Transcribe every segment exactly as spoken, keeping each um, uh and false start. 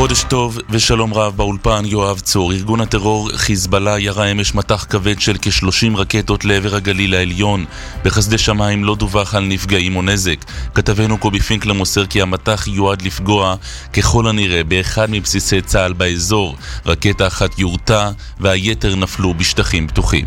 חודש טוב ושלום רב, באולפן יואב צור. ארגון הטרור חיזבאללה ירה אמש מטח כבד של כ-שלושים רקטות לעבר הגליל העליון. בחסדי שמיים לא דווח על נפגעים או נזק. כתבנו קובי פינקלר מוסר כי המטח יועד לפגוע ככל הנראה באחד מבסיסי צה"ל באזור. רקטה אחת יורתה והיתר נפלו בשטחים פתוחים.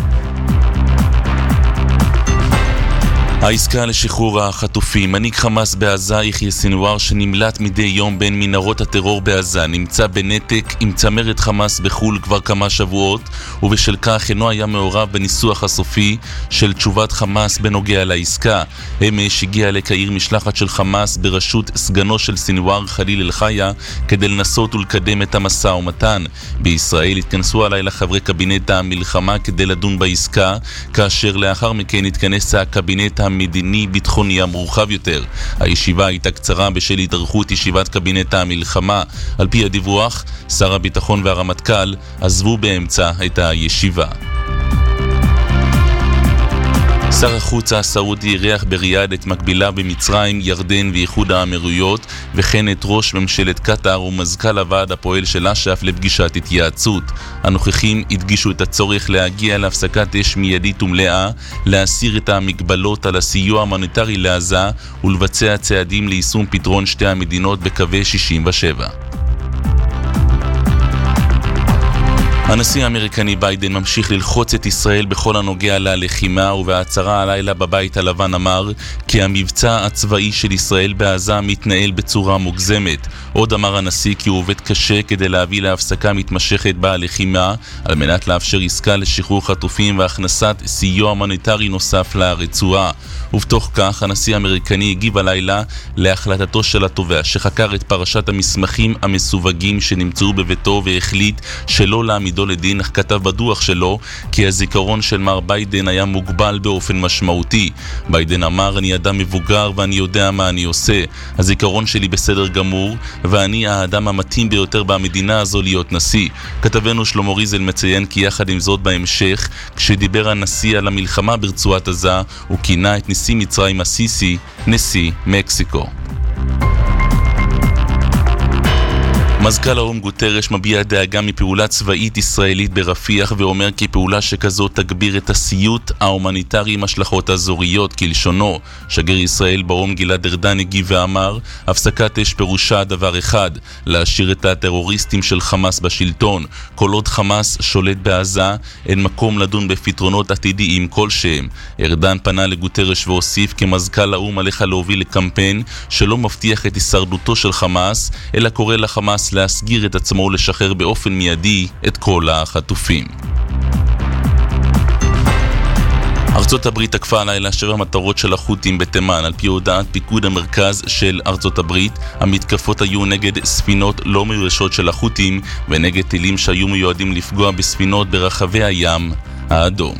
העסקה לשחרור החטופים. מנהיג חמאס בעזה יחיא סנוואר, שנמלט מדי יום בין מנהרות הטרור בעזה, נמצא בנתק עם צמרת חמאס בחול כבר כמה שבועות, ובשל כך אינו היה מעורב בניסוח הסופי של תשובת חמאס בנוגע לעסקה. אמש הגיעה לקהיר משלחת של חמאס בראשות סגנו של סנוואר חליל אל-חיה כדי לנסות ולקדם את המשא ומתן. בישראל התכנסו הלילה חברי קבינט המלחמה כדי לדון בעסקה, כאשר לאחר מכן התכנס הקבינט המדיני-ביטחוני המורחב יותר. הישיבה הייתה קצרה בשל התארכות ישיבת קבינט המלחמה. על פי הדיווח, שר הביטחון והרמטכ"ל עזבו באמצע את הישיבה. שר החוץ הסעודי אירח בריאד את מקבילה במצרים, ירדן ואיחוד האמירויות, וכן את ראש ממשלת קטר ומזכ"ל הוועד הפועל של אש"ף לפגישת התייעצות. הנוכחים הדגישו את הצורך להגיע להפסקת אש מיידית ומלאה, להסיר את המגבלות על הסיוע המוניטרי לעזה ולבצע צעדים ליישום פתרון שתי המדינות בקווי שישים ושבע. הנשיא האמריקני ביידן ממשיך ללחוץ את ישראל בכל הנוגע ללחימה, ובהצהרה הלילה בבית הלבן אמר כי המבצע הצבאי של ישראל בעזה מתנהל בצורה מוגזמת. עוד אמר הנשיא כי הוא עובד קשה כדי להביא להפסקה מתמשכת בלחימה על מנת לאפשר עסקה לשחרור חטופים והכנסת סיוע הומניטרי נוסף לרצועה. ובתוך כך הנשיא האמריקני הגיב הלילה להחלטתו של התובע שחקר את פרשת המסמכים המסווגים שנמצאו בביתו והחליט שלא להעמידו לדין, אך כתב בדוח שלו כי הזיכרון של מר ביידן היה מוגבל באופן משמעותי. ביידן אמר, אני אדם מבוגר ואני יודע מה אני עושה. הזיכרון שלי בסדר גמור ואני האדם המתאים ביותר במדינה הזו להיות נשיא. כתבנו שלמה ריזל מציין כי יחד עם זאת בהמשך, כשדיבר הנשיא על המלחמה ברצועת עזה, הוא כינה את נשיא מצרים הסיסי נשיא מקסיקו. מזכ"ל האו"ם גוטרש מביע דאגה מפעולה צבאית ישראלית ברפיח, ואומר כי פעולה שכזו תגביר את הסיוט ההומניטרי עם השלכות אזוריות כלשונו. שגריר ישראל באו"ם גלעד ארדן הגיב ואמר, הפסקת אש פירושה דבר אחד, להשאיר את הטרוריסטים של חמאס בשלטון. כל עוד חמאס שולט בעזה, אין מקום לדון בפתרונות עתידיים כלשהם. ארדן פנה לגוטרש והוסיף כי מזכ"ל האו"ם עליך להוביל לקמפיין שלא מבטיח את הישרדותו של חמאס, אלא קורא לחמאס להסגיר את עצמו ולשחרר באופן מיידי את כל החטופים. ארצות הברית תקפה הלילה שבע מטרות של החות'ים בתימן. על פי הודעת פיקוד המרכז של ארצות הברית, המתקפות היו נגד ספינות לא מאוישות של החות'ים ונגד טילים שהיו מיועדים לפגוע בספינות ברחבי הים האדום.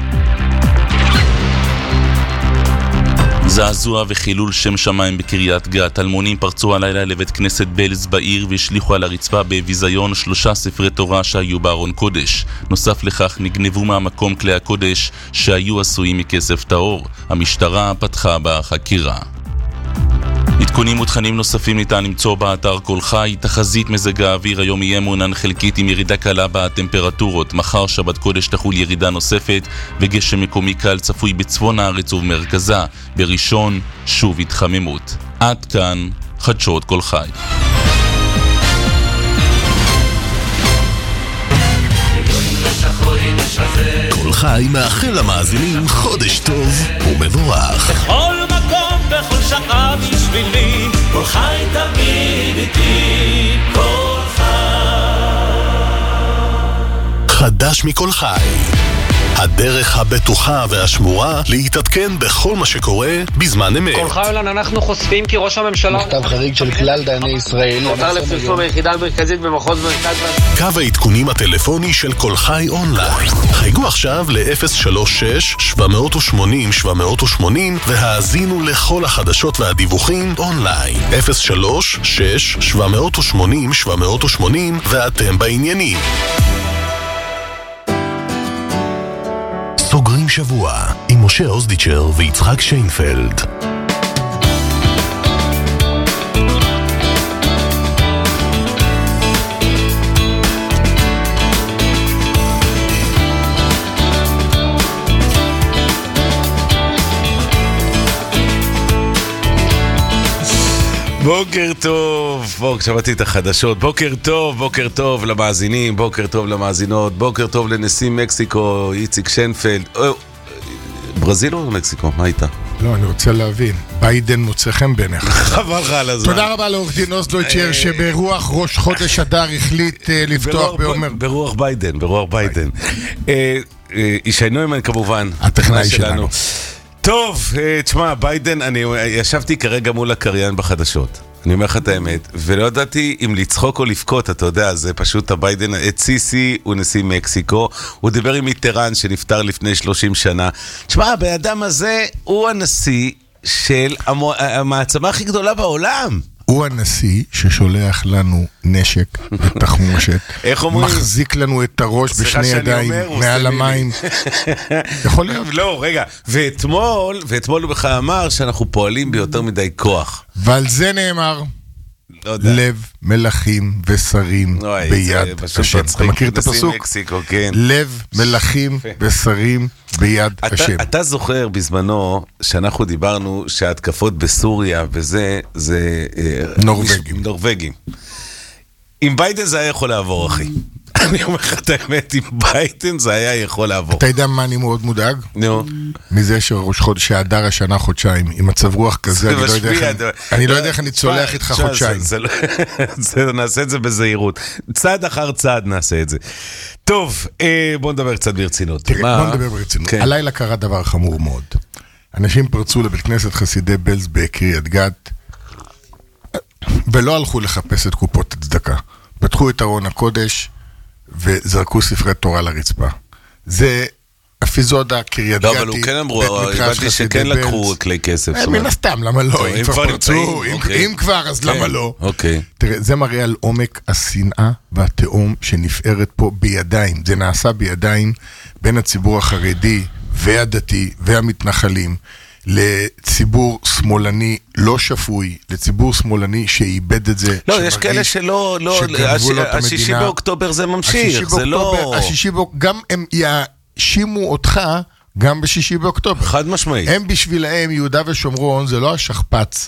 זעזוע וחילול שם שמיים בקריית גת. אלמונים פרצו הלילה לבית כנסת בלז בעיר והשליחו על הרצפה בביזיון שלושה ספרי תורה שהיו בארון קודש. נוסף לכך נגנבו מהמקום כלי הקודש שהיו עשויים מכסף טהור. המשטרה פתחה בחקירה. עדכונים ותכנים נוספים ניתן למצוא באתר כל חי. תחזית מזג האוויר, היום יהיה מעונן חלקית עם ירידה קלה בטמפרטורות. מחר שבת קודש תחול ירידה נוספת וגשם מקומי קל צפוי בצפון הארץ ובמרכזה. בראשון שוב התחממות. עד כאן חדשות כל חי. כל חי מאחל למאזינים חודש טוב ומבורך. בכל מקום, בכל שעה בשבילי, כל חי תמיד איתי, כל חי. חדש מכל חי, הדרך הבטוחה והשמורה להתעדכן בכל מה שקורה בזמן אמת. כל חיילן, אנחנו חושפים כי ראש הממשלה... מכתב חריג של כלל דייני ישראל. נותר לפרסום היחידה המרכזית במחוז מרכז... קו העדכונים הטלפוני של כל חי אונליין. חייגו עכשיו ל-אפס שלוש שש שבע שמונה שבע שמונה והאזינו לכל החדשות והדיווחים אונליין. אפס שלוש שש שבע שמונה שבע שמונה ואתם בעניינים. סוגרים שבוע עם משה אוזדיצ'ר ויצחק שיינפלד. בוקר טוב, בוק, שמעתי את החדשות, בוקר טוב, בוקר טוב למאזינים, בוקר טוב למאזינות, בוקר טוב לנשיא מקסיקו, איציק שנפלד, או, ברזיל או מקסיקו? מה הייתה? לא, אני רוצה להבין, ביידן מוצא חן בעיניך. חבל לך על הזמן. תודה רבה לעורך דין אוסלויצ'ר ברוח ראש חודש אדר החליט לפתוח באומר. ברוח ביידן, ברוח ביידן. ישי נוימן כמובן. הטכנאי שלנו. טוב, תשמע, ביידן, אני ישבתי כרגע מול הקריין בחדשות. אני אומר לך את האמת, ולא ידעתי אם לצחוק או לבכות, אתה יודע, זה פשוט הביידן, את סיסי הוא נשיא מקסיקו, הוא דיבר עם מיטרן שנפטר לפני שלושים שנה. תשמע, הבן הזה הוא הנשיא של המעצמה הכי גדולה בעולם. הוא הנשיא ששולח לנו נשק ותחמושת, מחזיק לנו את הראש בשני ידיים מעל המים. יכול להיות? לא, רגע, ואתמול, ואתמול הוא בכלל אמר שאנחנו פועלים ביותר מדי כוח. ועל זה נאמר, לב מלכים ושרים ביד השם. אתה מכיר את הפסוק? לב מלכים ושרים ביד השם. אתה זוכר בזמנו שאנחנו דיברנו שההתקפות בסוריה וזה, זה נורווגים. נורווגים. עם ביידן זה היה יכול לעבור, אחי. אני אומר לך את האמת, עם ביידן זה היה יכול לעבור. אתה יודע מה אני מאוד מודאג? נו. מזה שראש חודש, שהדר השנה חודשיים, עם מצב רוח כזה, אני לא יודע איך אני צולח איתך חודשיים. נעשה את זה בזהירות. צעד אחר צעד נעשה את זה. טוב, בוא נדבר קצת ברצינות. בוא נדבר ברצינות. הלילה קרה דבר חמור מאוד. אנשים פרצו לבית כנסת חסידי בלז בקריית גת, ולא הלכו לחפש את קופות הצדקה. פתחו את ארון הקודש, וזרקו ספרי תורה לרצפה. זה אפיזודה קריית גתי. לא, אבל הוא כן אמרו, הבנתי שכן לקחו כלי כסף. מן הסתם, למה לא? אם כבר פרצו, אם כבר, אז למה לא? תראה, זה מראה על עומק השנאה והתאום שנפארת פה בידיים. זה נעשה בידיים בין הציבור החרדי והדתי והמתנחלים, לציבור שמאלני לא שפוי, לציבור שמאלני שאיבד את זה. לא, יש כאלה שלא, השישי באוקטובר זה ממשיך, זה לא... השישי באוקטובר, גם הם יאשימו אותך, גם בשישי באוקטובר. חד משמעית. הם בשבילהם, יהודה ושומרון, זה לא השכפץ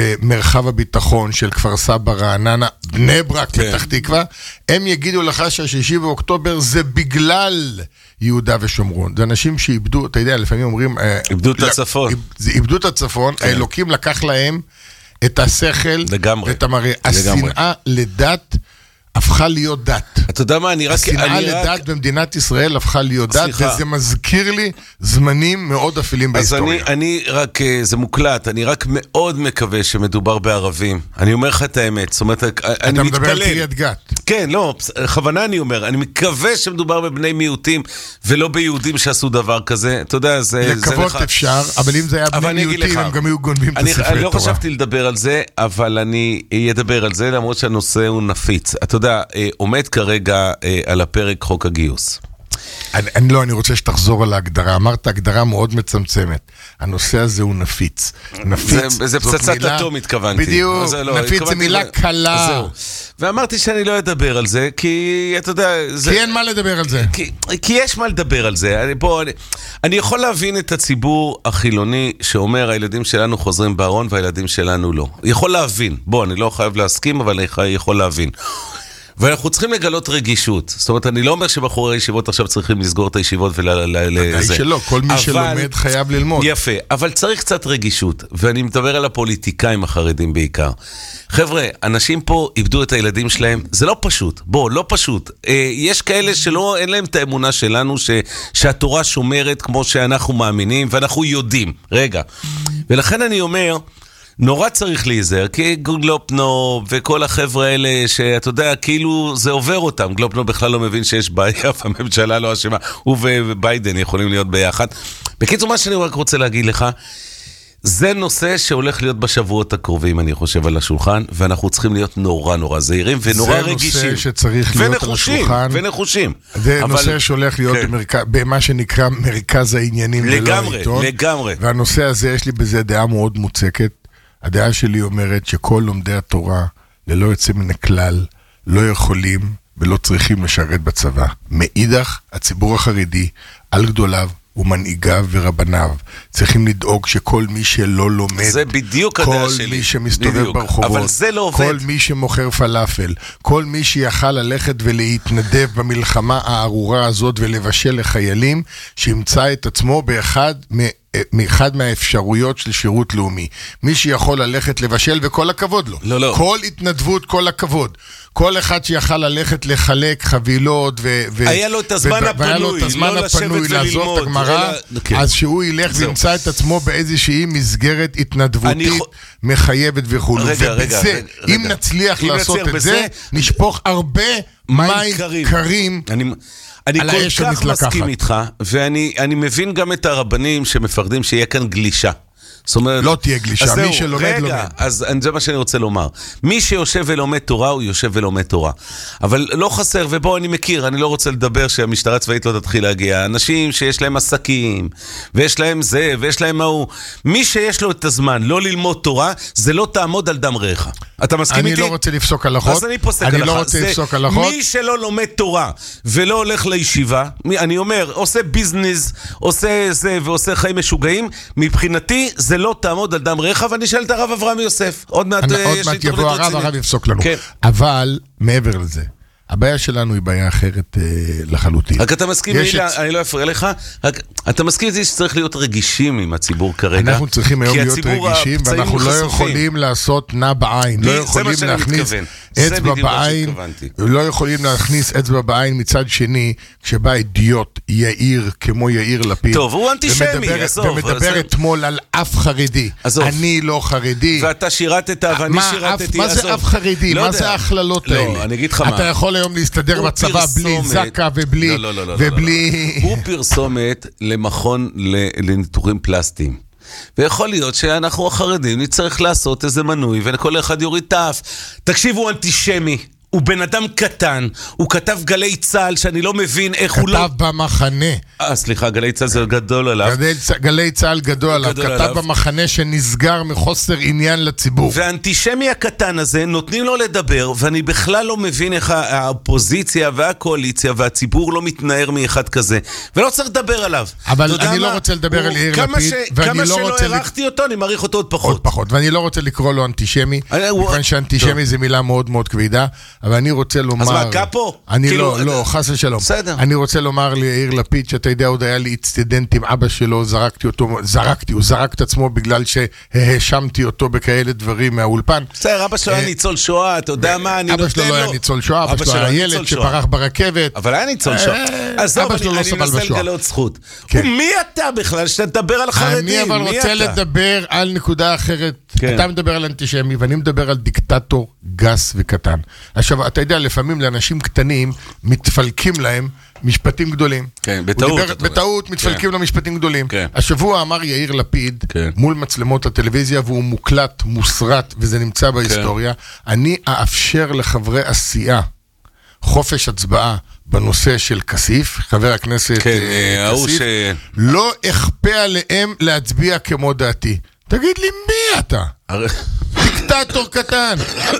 ומרחב הביטחון של כפר סבא, רעננה, בני ברק, פתח תקווה. הם יגידו לך שהשישי באוקטובר זה בגלל יהודה ושומרון. זה אנשים שאיבדו, אתה יודע, לפעמים אומרים... איבדו את הצפון. איבדו את הצפון, האלוקים לקח להם את השכל ואת המראה. השנאה לדת הפכה להיות דת. אתה יודע מה, אני רק... השנאה לדת במדינת ישראל הפכה להיות דת, וזה מזכיר לי זמנים מאוד אפלים בהיסטוריה. אז אני רק, זה מוקלט, אני רק מאוד מקווה שמדובר בערבים. אני אומר לך את האמת, זאת אומרת, אני מתפלל. אתה מדבר על קריית גת. כן, לא, בכוונה אני אומר, אני מקווה שמדובר בבני מיעוטים, ולא ביהודים שעשו דבר כזה. אתה יודע, זה... לקוות אפשר, אבל אם זה היה בני מיעוטים, הם גם היו גונבים את הספרי תורה. אני לא חשבתי לדבר על זה, אבל אני אדבר על זה, למרות שהנושא הוא נפיץ. אתה יודע, עומד כרגע על הפרק חוק הגיוס. אני, אני לא, אני רוצה שתחזור על ההגדרה. אמרת הגדרה מאוד מצמצמת. הנושא הזה הוא נפיץ. נפיץ זה, זה פצצת אטום התכוונתי. בדיוק, לא, נפיץ זה מילה לא, קלה. זהו. ואמרתי שאני לא אדבר על זה, כי אתה יודע... זה, כי אין מה לדבר על זה. כי, כי יש מה לדבר על זה. אני, בוא, אני, אני יכול להבין את הציבור החילוני שאומר, הילדים שלנו חוזרים בארון והילדים שלנו לא. יכול להבין. בוא, אני לא חייב להסכים, אבל אני יכול להבין. ואנחנו צריכים לגלות רגישות. זאת אומרת, אני לא אומר שבחורי הישיבות עכשיו צריכים לסגור את הישיבות ולזה. ודאי שלא, כל מי שלומד חייב ללמוד. יפה, אבל צריך קצת רגישות, ואני מדבר על הפוליטיקאים החרדים בעיקר. חבר'ה, אנשים פה איבדו את הילדים שלהם, זה לא פשוט, בוא, לא פשוט. יש כאלה שלא, אין להם את האמונה שלנו, ש, שהתורה שומרת כמו שאנחנו מאמינים, ואנחנו יודעים. רגע. ולכן אני אומר... נורא צריך להיזהר, כי גלופנו וכל החבר'ה האלה, שאתה יודע, כאילו זה עובר אותם. גלופנו בכלל לא מבין שיש בעיה, והממשלה לא אשמה. הוא וביידן יכולים להיות ביחד. בקיצור, מה שאני רק רוצה להגיד לך, זה נושא שהולך להיות בשבועות הקרובים, אני חושב, על השולחן, ואנחנו צריכים להיות נורא נורא זהירים, ונורא רגישים. זה נושא שצריך להיות על השולחן. ונחושים. זה נושא שהולך להיות במה שנקרא מרכז העניינים. לגמרי, לגמרי. והנושא הזה, יש לי בזה דעה מאוד מוצקת. הדעה שלי אומרת שכל לומדי התורה, ללא יוצא מן הכלל, לא יכולים ולא צריכים לשרת בצבא. מאידך, הציבור החרדי, על גדוליו ומנהיגיו ורבניו צריכים לדאוג שכל מי שלא לומד, זה בדיוק הדעה שלי. כל מי שמסתובב בדיוק. ברחובות, אבל זה לא עובד. כל מי שמוכר פלאפל, כל מי שיכל ללכת ולהתנדב במלחמה הארורה הזאת ולבשל לחיילים, שימצא את עצמו באחד מ... מאחד מהאפשרויות של שירות לאומי. מי שיכול ללכת לבשל, וכל הכבוד לו. לא, לא. כל התנדבות, כל הכבוד. כל אחד שיכל ללכת לחלק חבילות ו... היה לו את הזמן ו... הפנוי, והיה לו את הזמן לא הפנוי לעזור את הגמרא, אלא... אז שהוא ילך זהו. וימצא את עצמו באיזושהי מסגרת התנדבותית אני... מחייבת וכו'. רגע, רגע, ובזה, רגע, אם רגע. נצליח אם לעשות נצליח את בזה, זה, נשפוך הרבה מים קרים. קרים. אני... אני על כל האש כך המתלקחת. מסכים איתך, ואני אני מבין גם את הרבנים שמפחדים שיהיה כאן גלישה. זאת אומרת, לא תהיה גלישה, מי שלומד רגע, לומד. אז זה מה שאני רוצה לומר. מי שיושב ולומד תורה, הוא יושב ולומד תורה. אבל לא חסר, ובוא אני מכיר, אני לא רוצה לדבר שהמשטרה הצבאית לא תתחיל להגיע. אנשים שיש להם עסקים, ויש להם זה, ויש להם מהו. מי שיש לו את הזמן לא ללמוד תורה, זה לא תעמוד על דם רעך. אתה מסכים אני איתי? לא רוצה לפסוק הלכות. אז אני פוסק אני הלכה. לא רוצה זה, לפסוק הלכות. מי שלא לומד תורה ולא הולך לישיבה, אני אומר, עושה ביזנס, עושה זה ועושה חיים משוגעים, מבחינתי זה לא תעמוד על דם רעך, ואני שואל את הרב אברהם יוסף. עוד מעט, אני, עוד יש מעט לי יבוא הרב, רצינית. הרב יפסוק לנו. כן. אבל מעבר לזה, הבעיה שלנו היא בעיה אחרת אה, לחלוטין. רק אתה מסכים, מילה, את... אני לא אפריע לך, רק אתה מסכים איתי שצריך להיות רגישים עם הציבור כרגע. אנחנו צריכים היום להיות רגישים, ואנחנו לא יכולים לעשות נע בעין, לא יכולים להכניס אצבע בעין, לא יכולים להכניס אצבע בעין מצד שני, כשבא אידיוט יאיר כמו יאיר לפיד. טוב, הוא אנטישמי, עזוב. ומדבר אתמול על אף חרדי. אני לא חרדי. ואתה שירתת, ואני שירתתי. מה זה אף חרדי? מה זה ההכללות האלה? לא, אני אגיד לך מה. אתה יכול היום להסתדר בצבא בלי זקה ובלי... ובלי... הוא פרסומת למכון לניתוחים פלסטיים. ויכול להיות שאנחנו החרדים נצטרך לעשות איזה מנוי, וכל אחד יוריד תף. תקשיבו, הוא אנטישמי. הוא בן אדם קטן, הוא כתב גלי צהל שאני לא מבין איך הוא לא... כתב במחנה. אה, סליחה, גלי צהל זה גדול עליו. גלי צהל גדול עליו, כתב במחנה שנסגר מחוסר עניין לציבור. והאנטישמי הקטן הזה נותנים לו לדבר, ואני בכלל לא מבין איך האופוזיציה והקואליציה והציבור לא מתנער מאחד כזה, ולא צריך לדבר עליו. אבל אני לא רוצה לדבר על יאיר לפיד, כמה שלא הערכתי אותו, אני מעריך אותו עוד פחות. עוד פחות, ואני לא רוצה לקרוא לו אנטישמי, מכיוון שאנטישמי זה מילה מאוד מאוד כבדה, אבל אני רוצה לומר... אז מה, קאפו? אני לא, לא, חס ושלום. בסדר. אני רוצה לומר ליאיר לפיד, שאתה יודע, עוד היה לי אצטדנט עם אבא שלו, זרקתי אותו, זרקתי, הוא זרק את עצמו בגלל שהאשמתי אותו בכאלה דברים מהאולפן. בסדר, אבא שלו היה ניצול שואה, אתה יודע מה, אני נותן לו... אבא שלו לא היה ניצול שואה, אבא שלו היה ילד שפרח ברכבת. אבל היה ניצול שואה. אז אבא שלו לא סבל בשואה. אני מנסה לגלות זכות. ומי אתה בכלל שאתה תדבר על חרדים? אני אבל רוצה לדבר על נקודה אחרת. אתה מדבר על אנטישמי, ואני מדבר על דיקטטור גס וקטן. עכשיו, אתה יודע, לפעמים לאנשים קטנים מתפלקים להם משפטים גדולים. כן, בטעות. בטעות מתפלקים לו משפטים גדולים. השבוע אמר יאיר לפיד, מול מצלמות הטלוויזיה, והוא מוקלט, מוסרט, וזה נמצא בהיסטוריה, אני אאפשר לחברי עשייה חופש הצבעה בנושא של כסיף, חבר הכנסת כסיף, לא אכפה עליהם להצביע כמו דעתי. תגיד לי, מי אתה? דיקטטור קטן.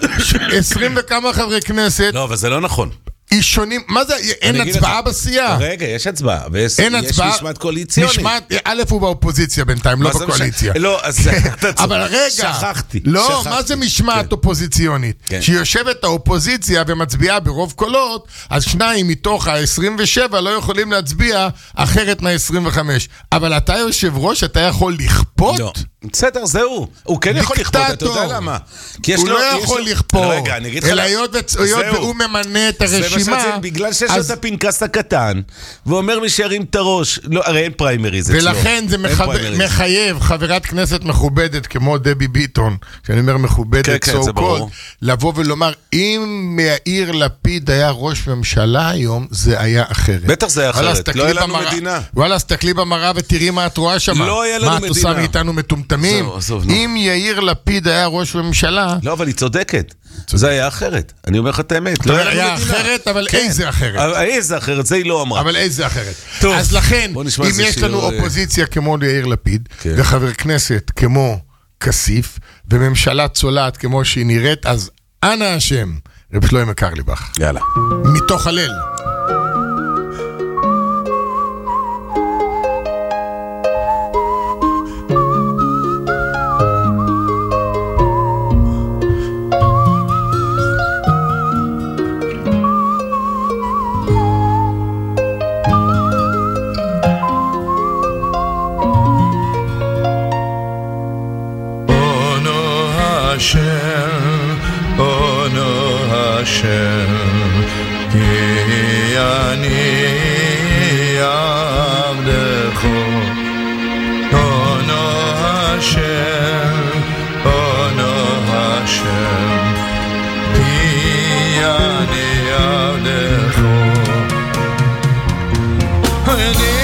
עשרים וכמה חברי כנסת. לא, אבל זה לא נכון. אישונים, מה זה? אין הצבעה בסיעה. רגע, יש הצבעה. אין הצבעה. יש משמעת קואליציונית. א' הוא באופוזיציה בינתיים, לא בקואליציה. לא, אז אבל רגע. שכחתי. לא, מה זה משמעת אופוזיציונית? שיושבת האופוזיציה ומצביעה ברוב קולות, אז שניים מתוך ה-עשרים ושבע לא יכולים להצביע אחרת מה-עשרים וחמש. אבל אתה יושב ראש, אתה יכול לכפות? לא. בסדר, זהו. הוא כן יכול לכפות, אתה יודע למה? הוא לא יכול לכפות. אלא היות והוא ממנה את הרשימה. בגלל שיש לו את הפנקס הקטן, ואומר מי שירים את הראש, הרי אין פריימריז אצלו. ולכן זה מחייב חברת כנסת מכובדת כמו דבי ביטון, שאני אומר מכובדת so called, לבוא ולומר, אם יאיר לפיד היה ראש ממשלה היום, זה היה אחרת. בטח זה היה אחרת, לא היה לנו מדינה. וואלה, סתכלי במראה ותראי מה את רואה שם. לא היה לנו מדינה. מה את עושה מאיתנו מטומטמים? אם יאיר לפיד היה ראש ממשלה... לא, אבל היא צודקת. זה היה אחרת. אני אומר לך את האמת. לא היה אחרת, אבל איזה אחרת? איזה אחרת, זה היא לא אמרה. אבל איזה אחרת? אז לכן, אם יש לנו אופוזיציה כמו יאיר לפיד, וחבר כנסת כמו כסיף, וממשלה צולעת כמו שהיא נראית, אז אנא השם, רב שלמה קרליבך. יאללה. מתוך הלל. השם, אונו השם, כי אני עבדך. אונו השם, אונו השם, כי אני עבדך. אני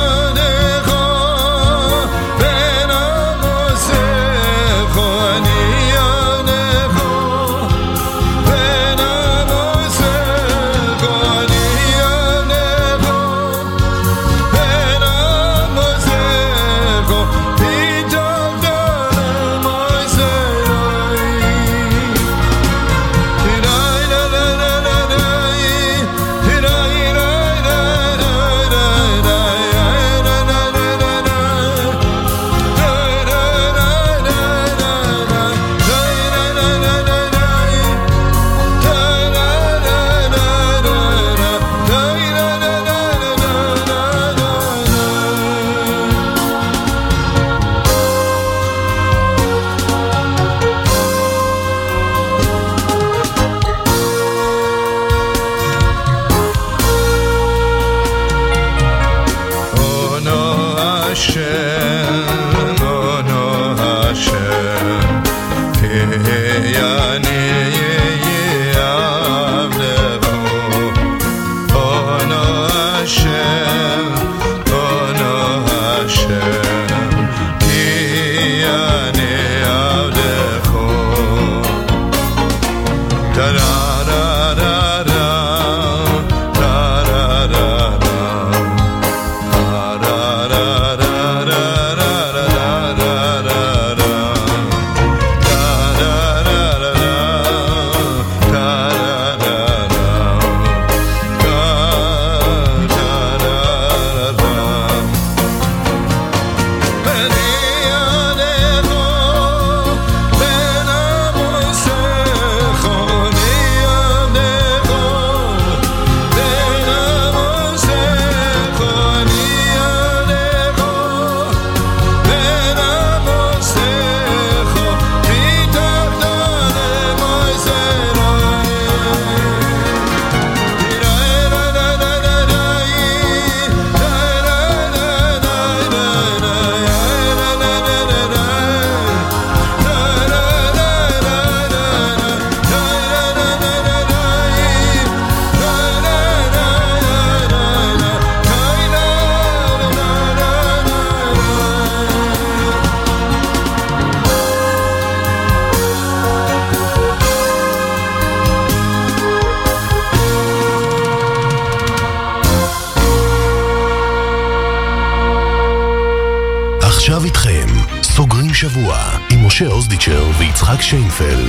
עכשיו איתכם, סוגרים שבוע עם משה אוזדיצ'ר ויצחק שיינפלד.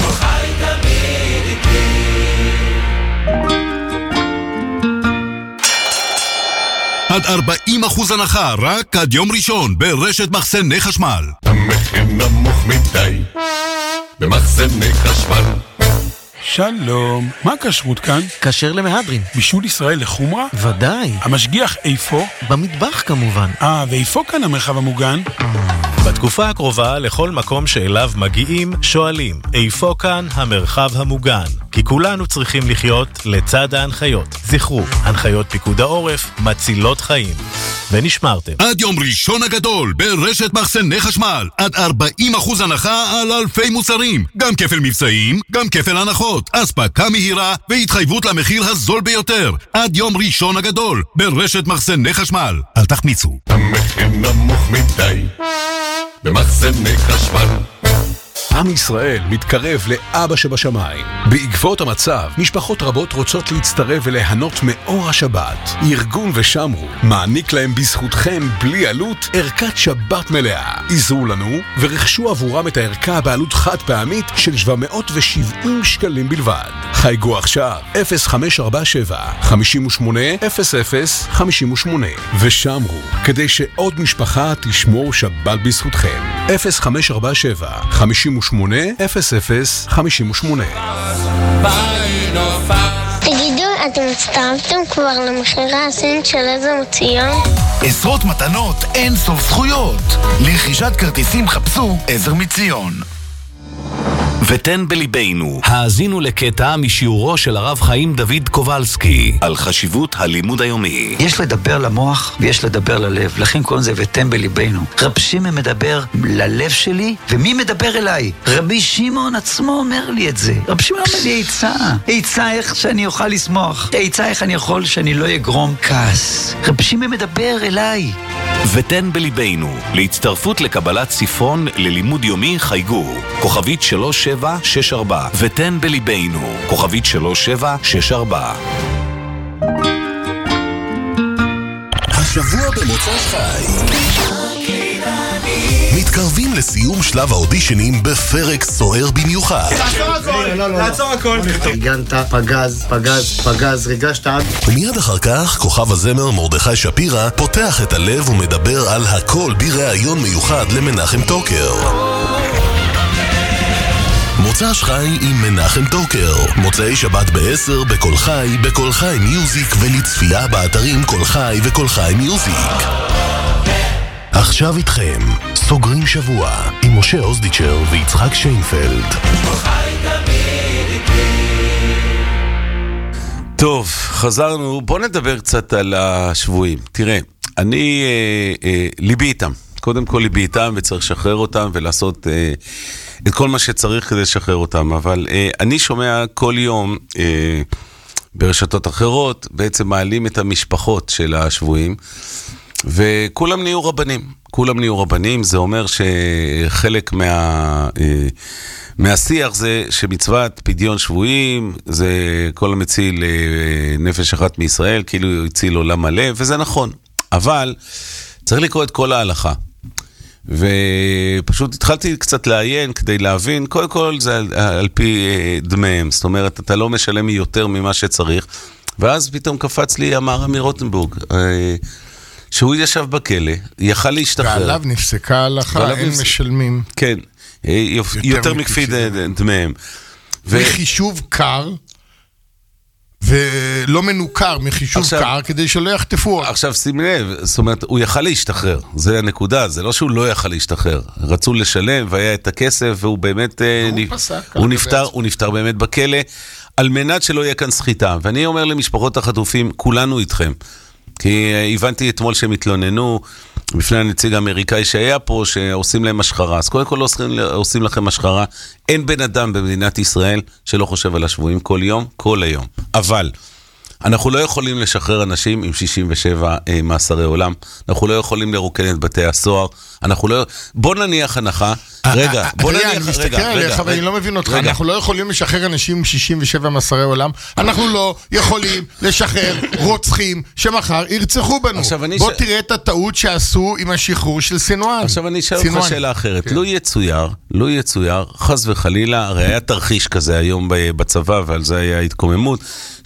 עד ארבעים אחוז הנחה רק עד יום ראשון ברשת מחסני חשמל. המחיר נמוך מדי במחסני חשמל. שלום, מה כשרות כאן? כשר למהדרין. בישול ישראל לחומרה? ודאי. המשגיח איפה? במטבח כמובן. אה, ואיפה כאן המרחב המוגן? בתקופה הקרובה לכל מקום שאליו מגיעים שואלים איפה כאן המרחב המוגן, כי כולנו צריכים לחיות לצד ההנחיות. זכרו, הנחיות פיקוד העורף מצילות חיים. ונשמרתם. עד יום ראשון הגדול ברשת מחסני חשמל עד ארבעים אחוז הנחה על אלפי מוצרים, גם כפל מבצעים, גם כפל הנחות, אספקה מהירה והתחייבות למחיר הזול ביותר. עד יום ראשון הגדול ברשת מחסני חשמל. אל תחמיצו. המחיר נמוך מדי במחסני חשמל. עם ישראל מתקרב לאבא שבשמיים. בעקבות המצב, משפחות רבות רוצות להצטרף וליהנות מאור השבת. ארגון ושמרו מעניק להם בזכותכם בלי עלות ערכת שבת מלאה. עזרו לנו ורכשו עבורם את הערכה בעלות חד פעמית של שבע מאות ושבעים שקלים בלבד. חייגו עכשיו אפס חמש ארבע שבע חמש שמונה אפס אפס חמש שמונה ושמרו כדי שעוד משפחה תשמור שבת בזכותכם. אפס חמש ארבע שבע חמש שמונה אפס אפס חמש שמונה. תגידו, אתם הצטרפתם כבר למחירה הסינית של עזר מציון? עשרות מתנות, אין סוף זכויות. לרכישת כרטיסים חפשו עזר מציון. ותן בליבנו. האזינו לקטע משיעורו של הרב חיים דוד קובלסקי על חשיבות הלימוד היומי. יש לדבר למוח ויש לדבר ללב, לכן קוראים זה ותן בליבנו. רב שמעון מדבר ללב שלי, ומי מדבר אליי? רבי שמעון עצמו אומר לי את זה. רב שמעון אומר לי עצה, עצה איך שאני אוכל לשמוח, עצה איך אני יכול שאני לא אגרום כעס. רב שמעון מדבר אליי. ותן בליבנו, להצטרפות לקבלת ספרון ללימוד יומי חייגו, כוכבית שלוש שבע שש ארבע, ותן בליבנו, כוכבית שלוש שבע שש ארבע. השבוע במוצ"ש חי מתקרבים לסיום שלב האודישנים בפרק סוער במיוחד. לעצור הכל! לעצור הכל! הגנת, פגז, פגז, פגז, ריגשת עד... ומיד אחר כך כוכב הזמר מרדכי שפירא פותח את הלב ומדבר על הכל בראיון מיוחד למנחם טוקר. מוצ"ש חי עם מנחם טוקר, מוצאי שבת בעשר בכל חי, בכל חי מיוזיק, ולצפייה באתרים כל חי וכל חי מיוזיק. עכשיו איתכם, סוגרים שבוע עם משה אוזדיצ'ר ויצחק שיינפלד. טוב, חזרנו, בוא נדבר קצת על השבועים. תראה, אני, אה, אה, ליבי איתם. קודם כל ליבי איתם וצריך לשחרר אותם ולעשות אה, את כל מה שצריך כדי לשחרר אותם. אבל אה, אני שומע כל יום אה, ברשתות אחרות, בעצם מעלים את המשפחות של השבועים, וכולם נהיו רבנים. כולם נהיו רבנים, זה אומר שחלק מה, אה, מהשיח זה שמצוות פדיון שבויים, זה כל המציל אה, נפש אחת מישראל, כאילו הוא הציל עולם מלא, וזה נכון. אבל צריך לקרוא את כל ההלכה. ופשוט התחלתי קצת לעיין כדי להבין, קודם כל זה על, על פי אה, דמיהם, זאת אומרת, אתה לא משלם יותר ממה שצריך, ואז פתאום קפץ לי אמר אמיר רוטנבורג, אה, שהוא ישב בכלא, יכל להשתחרר. ועליו נפסקה ההלכה, אין משלמים. כן, יותר, יותר מכפי דמיהם. וחישוב קר, ולא מנוכר מחישוב עכשיו, קר, כדי שלא יחטפו. עכשיו שים לב, זאת אומרת, הוא יכל להשתחרר, זה הנקודה, זה לא שהוא לא יכל להשתחרר. רצו לשלם, והיה את הכסף, והוא באמת, הוא, נ... פסק, הוא, נפטר, הוא נפטר באמת בכלא, על מנת שלא יהיה כאן סחיטה. ואני אומר למשפחות החטופים, כולנו איתכם. כי הבנתי אתמול שהם התלוננו בפני הנציג האמריקאי שהיה פה, שעושים להם משחרה. אז קודם כל לא עושים, עושים לכם משחרה. אין בן אדם במדינת ישראל שלא חושב על השבועים כל יום, כל היום. אבל אנחנו לא יכולים לשחרר אנשים עם שישים ושבע אה, מאסרי עולם. אנחנו לא יכולים לרוקן את בתי הסוהר. אנחנו לא... בוא נניח הנחה. רגע, בוא נניח... אני מסתכל עליך ואני לא מבין אותך. אנחנו לא יכולים לשחרר אנשים עם שישים ושבע מאסרי עולם. אנחנו לא יכולים לשחרר רוצחים שמחר ירצחו בנו. בוא תראה את הטעות שעשו עם השחרור של סינואן. עכשיו אני אשאל אותך שאלה אחרת. לא יצויר, לא יצויר, חס וחלילה, הרי היה תרחיש כזה היום בצבא, ועל זה היה התקוממות,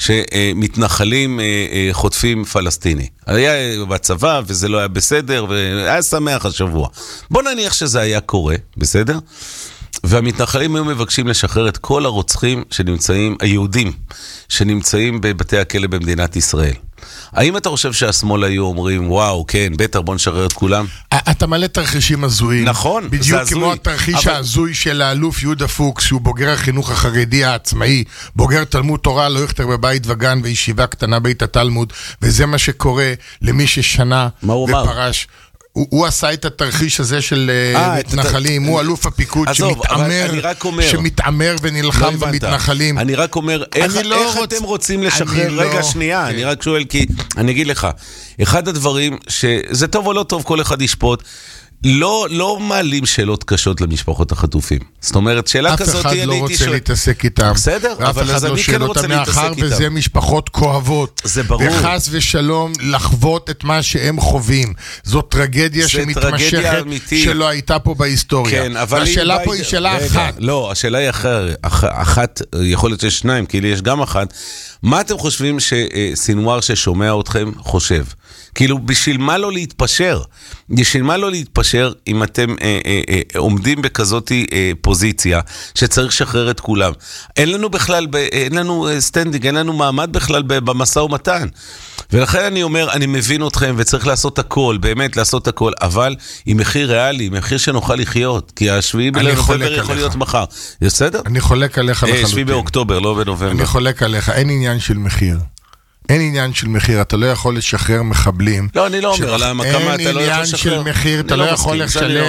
שמתנחלים חוטפים פלסטיני. היה בצבא וזה לא היה בסדר, והיה שמח השבוע. בוא נניח שזה היה קורה, בסדר? והמתנחלים היו מבקשים לשחרר את כל הרוצחים שנמצאים, היהודים, שנמצאים בבתי הכלא במדינת ישראל. האם אתה חושב שהשמאל היו אומרים, וואו, כן, בטח, בוא נשחרר את כולם? אתה מלא תרחישים הזויים. נכון, בדיוק כמו התרחיש ההזוי של האלוף יהודה פוקס, שהוא בוגר החינוך החרדי העצמאי, בוגר תלמוד תורה, לא יכתר בבית וגן וישיבה קטנה בית התלמוד, וזה מה שקורה למי ששנה ופרש. הוא, הוא עשה את התרחיש הזה של 아, מתנחלים, הוא אלוף הפיקוד עזוב, שמתעמר, אומר, שמתעמר ונלחם לא במתנחלים. אני רק אומר, איך, לא איך רוצ... אתם רוצים לשחרר? רגע, לא... שנייה, okay. אני רק שואל, כי אני אגיד לך, אחד הדברים שזה טוב או לא טוב, כל אחד ישפוט, לא, לא מעלים שאלות קשות למשפחות החטופים. זאת אומרת, שאלה כזאת... אף אחד לא רוצה שואל... להתעסק איתם. בסדר, אבל אז אני כן רוצה להתעסק איתם. וזה משפחות כואבות. זה ברור. וחס ושלום לחוות את מה שהם חווים. זו טרגדיה שמתמשכת שלא הייתה פה בהיסטוריה. כן, אבל... השאלה פה היא שאלה אחת. לא, השאלה היא אחרת. אחת, יכול להיות שיש שניים, כי לי יש גם אחת. מה אתם חושבים שסינואר ששומע אתכם חושב? כאילו, בשביל מה לא להתפשר? בשביל מה לא להתפשר אם אתם אה, אה, אה, עומדים בכזאת אה, פוזיציה שצריך לשחרר את כולם? אין לנו בכלל, אין לנו סטנדינג, אין לנו מעמד בכלל במשא ומתן. ולכן אני אומר, אני מבין אתכם וצריך לעשות הכל, באמת לעשות הכל, אבל עם מחיר ריאלי, מחיר שנוכל לחיות, כי השביעי בנובמבר יכול להיות מחר. בסדר? אני חולק עליך לחלוטין. שביעי באוקטובר, לא בנובמבר. אני חולק עליך, אין עניין של מחיר. אין עניין של מחיר, אתה לא יכול לשחרר מחבלים. לא, אני לא אומר, למה, כמה אתה לא יכול לשחרר? אין עניין של מחיר, אתה לא יכול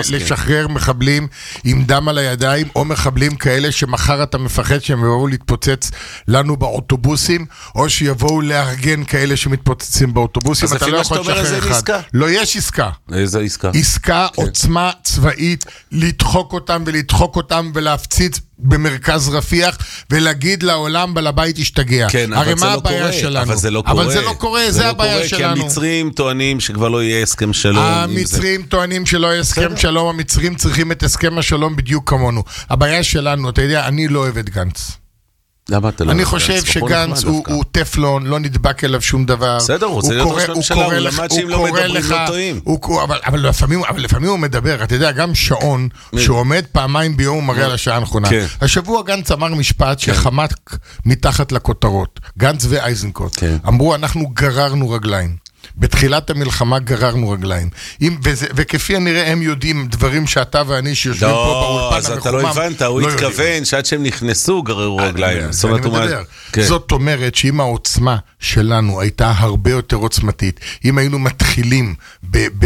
לשחרר מחבלים עם דם על הידיים, או מחבלים כאלה שמחר אתה מפחד שהם יבואו להתפוצץ לנו באוטובוסים, או שיבואו לארגן כאלה שמתפוצצים באוטובוסים, אתה לא יכול לשחרר אחד. לא, יש עסקה. איזה עסקה? עסקה, עוצמה צבאית, לדחוק אותם ולדחוק אותם ולהפציץ במרכז רפיח, ולהגיד לעולם בעל הבית ישתגע. כן, הרי אבל זה מה לא הבעיה קורה. שלנו? אבל זה לא קורה. אבל זה לא קורה, זה, זה לא הבעיה קורה, שלנו. כי המצרים טוענים שכבר לא יהיה הסכם שלום. המצרים טוענים שלא יהיה הסכם שלום, המצרים צריכים את הסכם השלום בדיוק כמונו. הבעיה שלנו, אתה יודע, אני לא אוהב את גנץ. למה אתה לא אני חושב שגנץ הוא טפלון, לא נדבק אליו שום דבר. בסדר, הוא רוצה להיות ראש ממשלה, הוא למד שאם לא מדברים לא טועים. אבל לפעמים הוא מדבר, אתה יודע, גם שעון, שהוא עומד פעמיים ביום, הוא מראה על השעה הנכונה. השבוע גנץ אמר משפט שחמק מתחת לכותרות, גנץ ואייזנקוט. אמרו, אנחנו גררנו רגליים. בתחילת המלחמה גררנו רגליים. אם, וזה, וכפי הנראה הם יודעים דברים שאתה ואני שיושבים לא, פה באולפן המחומם. אז אתה לא הבנת, הוא לא התכוון יודעים. שעד שהם נכנסו גררו רגליים. אני, זאת, אני מדבר. כן. זאת אומרת שאם העוצמה שלנו הייתה הרבה יותר עוצמתית, אם היינו מתחילים ב, ב,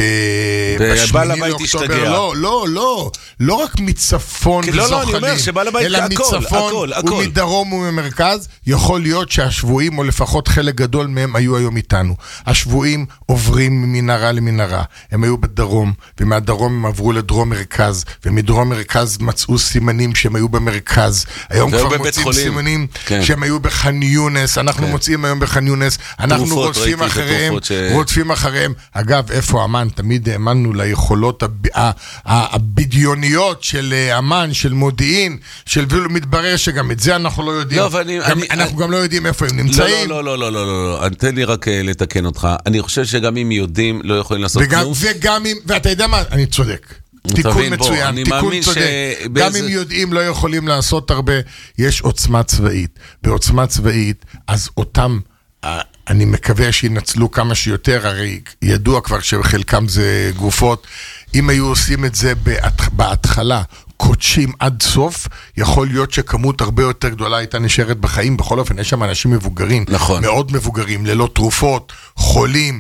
בשמיני לאוקטובר, לא, לא, לא, לא רק מצפון כן, וזוחלים, לא, לא, אני אומר שבעל הבית אלא הכל, מצפון הכל, הכל. ומדרום וממרכז, יכול להיות שהשבועים, או לפחות חלק גדול מהם, היו היום איתנו. השבועים עוברים ממנהרה למנהרה. הם היו בדרום, ומהדרום הם עברו לדרום מרכז, ומדרום מרכז מצאו סימנים שהם היו במרכז. היום כבר מוצאים חולים. סימנים כן. שהם היו בח'אן יונס, אנחנו כן. מוצאים היום בח'אן יונס, אנחנו רודפים אחריהם, ש... רודפים אחריהם. אגב, איפה אמן? תמיד האמנו ליכולות הב... הבדיוניות של אמן, של מודיעין, של וילו מתברר שגם את זה אנחנו לא יודעים. לא, ואני, גם, אני, אנחנו אני... גם לא יודעים איפה הם נמצאים. לא, לא, לא, לא, לא, לא. תן לי רק לתקן אותך. אני חושב שגם אם יודעים, לא יכולים לעשות וגם, כלום. וגם אם, ואתה יודע מה? אני צודק. תיקון מצוין, תיקון צודק. גם אם יודעים, לא יכולים לעשות הרבה. יש עוצמה צבאית. בעוצמה צבאית, אז אותם, אני מקווה שינצלו כמה שיותר, הרי ידוע כבר שחלקם זה גופות. אם היו עושים את זה בהתחלה, קודשים עד סוף, יכול להיות שכמות הרבה יותר גדולה הייתה נשארת בחיים. בכל אופן, יש שם אנשים מבוגרים, נכון. מאוד מבוגרים, ללא תרופות, חולים,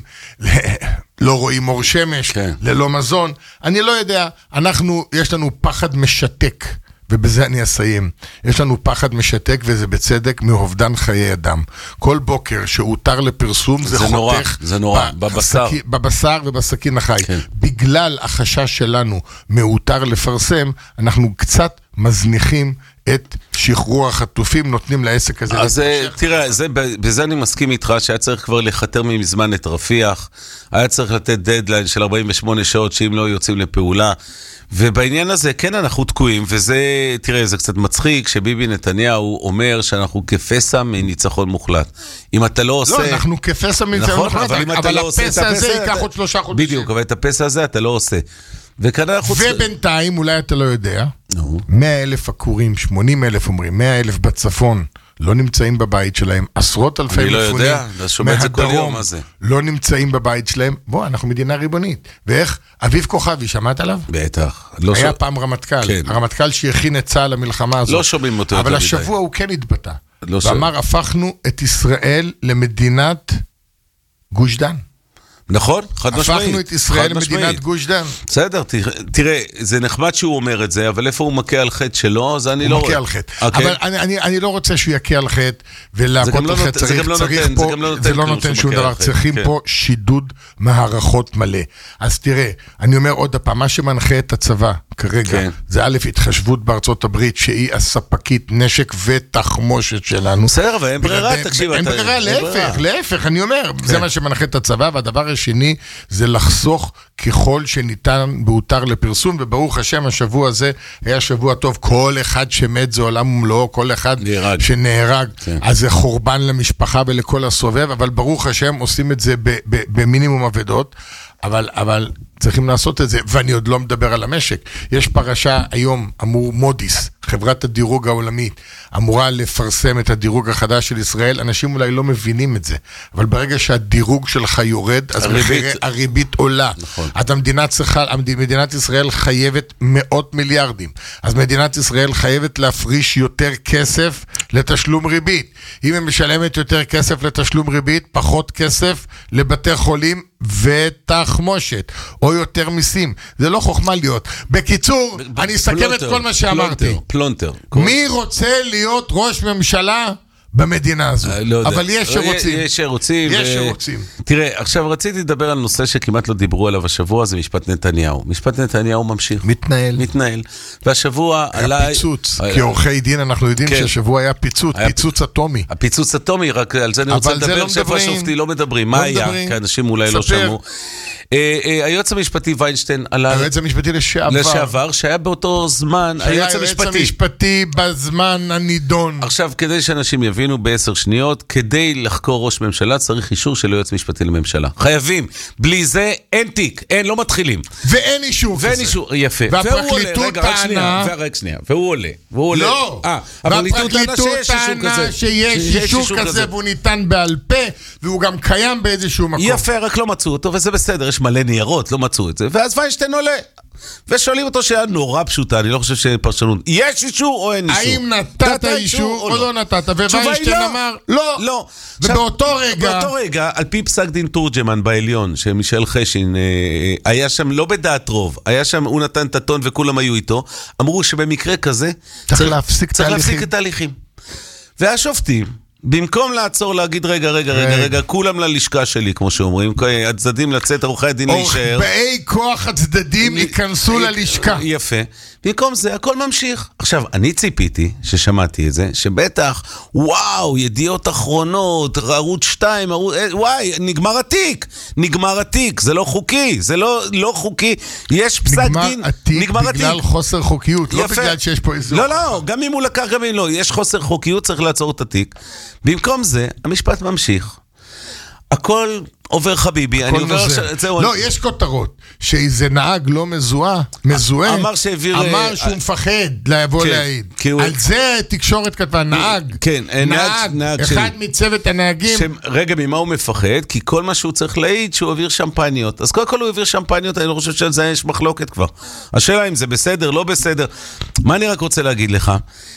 לא רואים אור שמש, כן. ללא מזון. אני לא יודע, אנחנו, יש לנו פחד משתק, ובזה אני אסיים. יש לנו פחד משתק, וזה בצדק, מהובדן חיי אדם. כל בוקר שהותר לפרסום, זה, זה חותך נורא, זה נורא, בבשר. הסכי, בבשר ובסכין החי. כן. בגלל החשש שלנו מהותר לפרסם, אנחנו קצת מזניחים את שחרור החטופים, נותנים לעסק הזה. אז תראה, זה, בזה אני מסכים איתך, שהיה צריך כבר לחתר ממזמן את רפיח, היה צריך לתת דדליין של ארבעים ושמונה שעות, שאם לא יוצאים לפעולה, ובעניין הזה, כן, אנחנו תקועים, וזה, תראה, זה קצת מצחיק, שביבי נתניהו אומר שאנחנו כפסע מניצחון מוחלט. אם אתה לא עושה... לא, אנחנו כפסע מניצחון מוחלט, אבל, אבל לא הפסע הזה אתה... ייקח עוד שלושה חודשים. בדיוק, אבל את הפסע הזה אתה לא עושה. ובינתיים, אולי אתה לא יודע, מאה אלף עקורים, שמונים אלף אומרים, מאה אלף בצפון, לא נמצאים בבית שלהם, עשרות אלפי מפונים מהדרום, אני לא יודע, אתה שומע את זה כל יום, מה זה? לא נמצאים בבית שלהם. בוא, אנחנו מדינה ריבונית. ואיך? אביב כוכבי, שמעת עליו? בטח. היה פעם רמטכ"ל, הרמטכ"ל שהכין את צה"ל למלחמה הזאת. לא שומעים אותו. אבל השבוע הוא כן התבטא. ואמר, הפכנו את ישראל למדינת גוש דן. נכון, חד משמעית. הפכנו את ישראל למדינת גוש דן. בסדר, תראה, זה נחמד שהוא אומר את זה, אבל איפה הוא מכה על חטא שלו, אז אני לא... הוא מכה על חטא. אבל אני לא רוצה שהוא יקה על חטא, ולהכות על חטא צריך פה, זה לא נותן שום דבר, צריכים פה שידוד מערכות מלא. אז תראה, אני אומר עוד הפעם, מה שמנחה את הצבא כרגע, כן. זה א', התחשבות בארצות הברית, שהיא הספקית נשק ותחמושת שלנו. בסדר, ואין ברירה, בלעדי- תקשיב. אין אתה- ברירה, אין להפך, ברירה. להפך, אני אומר, זה כן. מה שמנחה את הצבא, והדבר השני, זה לחסוך ככל שניתן בהותר לפרסום, וברוך השם, השבוע הזה היה שבוע טוב, כל אחד שמת זה עולם ומלואו, כל אחד נהרג. שנהרג, כן. אז זה חורבן למשפחה ולכל הסובב, אבל ברוך השם עושים את זה ב- ב- במינימום עבודות, אבל, אבל צריכים לעשות את זה, ואני עוד לא מדבר על המשק. יש פרשה היום, אמור מודיס, חברת הדירוג העולמית, אמורה לפרסם את הדירוג החדש של ישראל, אנשים אולי לא מבינים את זה, אבל ברגע שהדירוג שלך יורד, אז הריבית. מחירי, הריבית עולה. נכון. אז המדינה צריכה, מדינת ישראל חייבת מאות מיליארדים, אז מדינת ישראל חייבת להפריש יותר כסף לתשלום ריבית. אם היא משלמת יותר כסף לתשלום ריבית, פחות כסף לבתי חולים ותחמושת, או יותר מיסים. זה לא חוכמה להיות. בקיצור, אני אסכם את כל מה שאמרתי. פלונטר, פלונטר. מי רוצה להיות ראש ממשלה במדינה הזו? לא יודע. אבל יש שרוצים. יש שרוצים. יש ו- שרוצים. תראה, עכשיו רציתי לדבר על נושא שכמעט לא דיברו עליו השבוע, זה משפט נתניהו. משפט נתניהו ממשיך. מתנהל. מתנהל. והשבוע היה עליי... פיצוץ. היה- כעורכי דין אנחנו יודעים כן. שהשבוע היה פיצוץ, היה פיצוץ אטומי. הפיצוץ אטומי, רק על זה אני רוצה אבל זה לדבר, לא שאיפה מדברים. השופטים לא מדברים. לא מה היה? מדברים. כי אנשים אולי לא ספר. שמעו. אה, אה, היועץ המשפטי ויינשטיין עלה... היועץ המשפטי לשעבר. לשעבר, שהיה באותו זמן, שהיה היועץ היועץ המשפטי. המשפטי בזמן הנידון. עכשיו, כדי שאנשים יבינו בעשר שניות, כדי לחקור ראש ממשלה צריך אישור של יועץ משפטי לממשלה. חייבים. בלי זה אין תיק, אין, לא מתחילים. ואין אישור ואין כזה. אישור, יפה. והפרקליטות טענה... רק שנייה, והוא עולה. והוא עולה. לא, אה, הפרקליטות והפרקליטות טענה שיש אישור כזה והוא ניתן בעל פה, והוא גם קיים באיזשהו מקום. יפה, רק לא מצאו אותו, וזה בסדר, יש מלא ניירות, לא מצאו את זה. ואז ויינשטיין עולה. ושואלים אותו שאלה נורא פשוטה, אני לא חושב שאין פרשנות. יש אישור או אין אישור? האם נתת אישור או לא נתת? וויינשטיין אמר, לא. לא. ובאותו רגע... באותו רגע, על פי פסק דין תורג'מן בעליון, שמישל חשין אה, היה שם לא בדעת רוב, היה שם, הוא נתן את הטון וכולם היו איתו, אמרו שבמקרה כזה צריך להפסיק צריך תהליכים. להפסיק את תהליכים. והשופטים, במקום לעצור להגיד רגע, רגע, רגע, רגע, כולם ללשכה שלי, כמו שאומרים, הצדדים לצאת, עורכי הדין להישאר. באי כוח הצדדים ייכנסו ללשכה. יפה. במקום זה, הכל ממשיך. עכשיו, אני ציפיתי, ששמעתי את זה, שבטח, וואו, ידיעות אחרונות, ערוץ שתיים, ערוץ, וואי, נגמר התיק. נגמר התיק, זה לא חוקי, זה לא, לא חוקי. יש פסק דין, נגמר התיק בגלל חוסר חוקיות, לא בגלל שיש פה איזו... לא, לא, גם אם הוא לקח, גם אם לא, יש חוסר חוקיות, צריך לעצור את התיק. במקום זה, המשפט ממשיך. הכל עובר חביבי, אני עובר עכשיו... לא, יש כותרות, שאיזה נהג לא מזוהה, מזוהה, אמר שהעביר... אמר שהוא מפחד לבוא להעיד. על זה תקשורת כתבה, נהג, נהג, אחד מצוות הנהגים. רגע, ממה הוא מפחד? כי כל מה שהוא צריך להעיד, שהוא העביר שמפניות. אז קודם כל הוא העביר שמפניות, אני לא חושב שעל זה יש מחלוקת כבר. השאלה אם זה בסדר, לא בסדר. מה אני רק רוצה להגיד לך?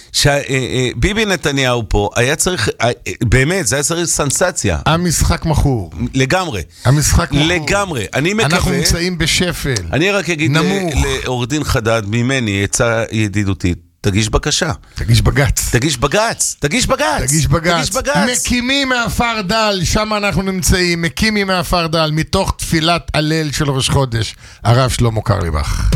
שביבי נתניהו פה היה צריך, באמת, זה היה צריך סנסציה. המשחק מכור. לגמרי. המשחק מכור. לגמרי. אני מקווה... אנחנו נמצאים בשפל. אני רק אגיד לעורך דין חדד ממני, עצה ידידותית, תגיש בקשה. תגיש בגץ. תגיש בגץ. תגיש בגץ. תגיש בגץ. מקימים מהפר דל, שם אנחנו נמצאים, מקימים מהפר דל, מתוך תפילת הלל של ראש חודש, הרב שלמה קרליבך.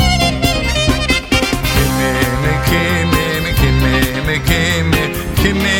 Kimmy,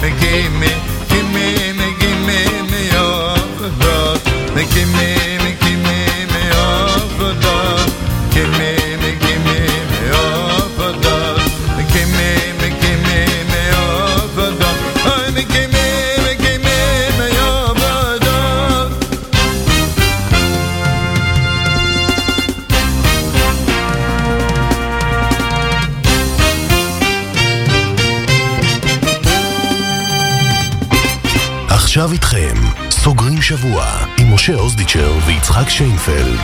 gimme, gimme, gimme me עבודות, gimme, gimme me עבודות, gimme, gimme me עבודות, gimme, gimme me עבודות, gimme, gimme me עבודות. עכשיו איתכם, סוגרים שבוע עם משה אוזדיצ'ר ויצחק שיינפלד.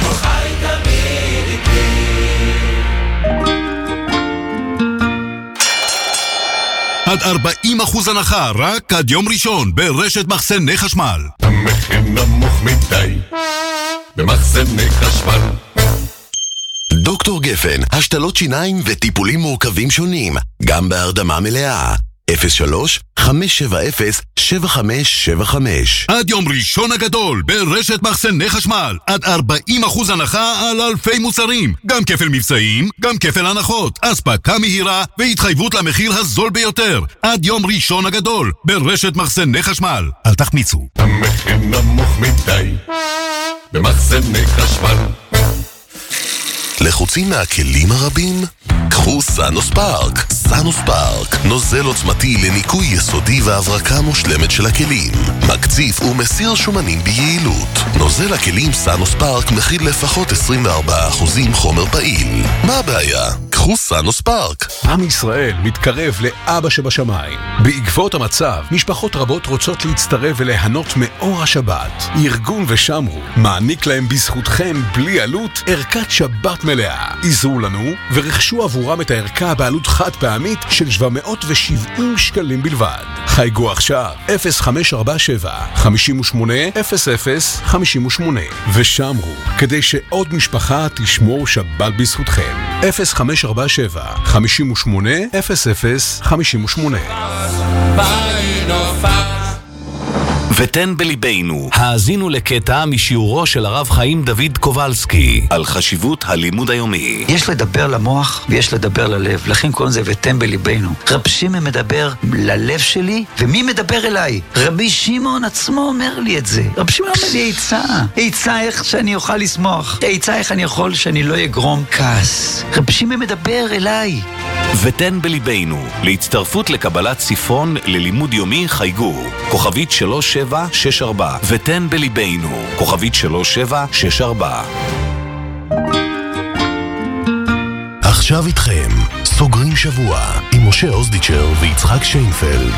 עד ארבעים אחוז הנחה רק עד יום ראשון ברשת מחסני חשמל. המחיר נמוך מדי במחסני חשמל. דוקטור גפן, השתלות שיניים וטיפולים מורכבים שונים, גם בהרדמה מלאה. אפס שלוש חמש שבע אפס שבע חמש שבע חמש. עד יום ראשון הגדול ברשת מחסני חשמל עד ארבעים אחוז הנחה על אלפי מוצרים, גם כפל מבצעים, גם כפל הנחות, אספקה מהירה והתחייבות למחיר הזול ביותר. עד יום ראשון הגדול ברשת מחסני חשמל. אל תחמיצו. המחיר נמוך מדי במחסני חשמל. לחוצים מהכלים הרבים? קחו סאנוס פארק. סאנוס פארק, נוזל עוצמתי לניקוי יסודי והברקה מושלמת של הכלים. מקציף ומסיר שומנים ביעילות. נוזל הכלים סאנוס פארק מכיל לפחות עשרים וארבעה אחוז חומר פעיל. מה הבעיה? קחו סאנוס פארק. עם ישראל מתקרב לאבא שבשמיים. בעקבות המצב, משפחות רבות רוצות להצטרף וליהנות מאור השבת. ארגון ושמרו מעניק להם בזכותכם בלי עלות ערכת שבת מלאה. עזרו לנו ורכשו עבורם את הערכה בעלות חד פעמית של שבע מאות ושבעים שקלים בלבד. חייגו עכשיו אפס חמש ארבע שבע חמש שמונה אפס אפס חמש שמונה ושמרו כדי שעוד משפחה תשמור שבת בזכותכם. אפס חמש ארבע שבע חמש שמונה אפס אפס חמש שמונה. ותן בליבנו, האזינו לקטע משיעורו של הרב חיים דוד קובלסקי על חשיבות הלימוד היומי. יש לדבר למוח ויש לדבר ללב, לכן קוראים זה ותן בליבנו. רב שמעון מדבר ללב שלי, ומי מדבר אליי? רבי שמעון עצמו אומר לי את זה. רב שמעון אומר לי עצה, עצה איך שאני אוכל לשמוח, עצה איך אני יכול שאני לא אגרום כעס. רב שמעון מדבר אליי. ותן בליבנו, להצטרפות לקבלת ספרון ללימוד יומי חייגו, כוכבית שלוש שבע שש ארבע, ותן בליבנו, כוכבית שלוש שבע שש ארבע. עכשיו איתכם, סוגרים שבוע עם משה אוזדיצ'ר ויצחק שיינפלד.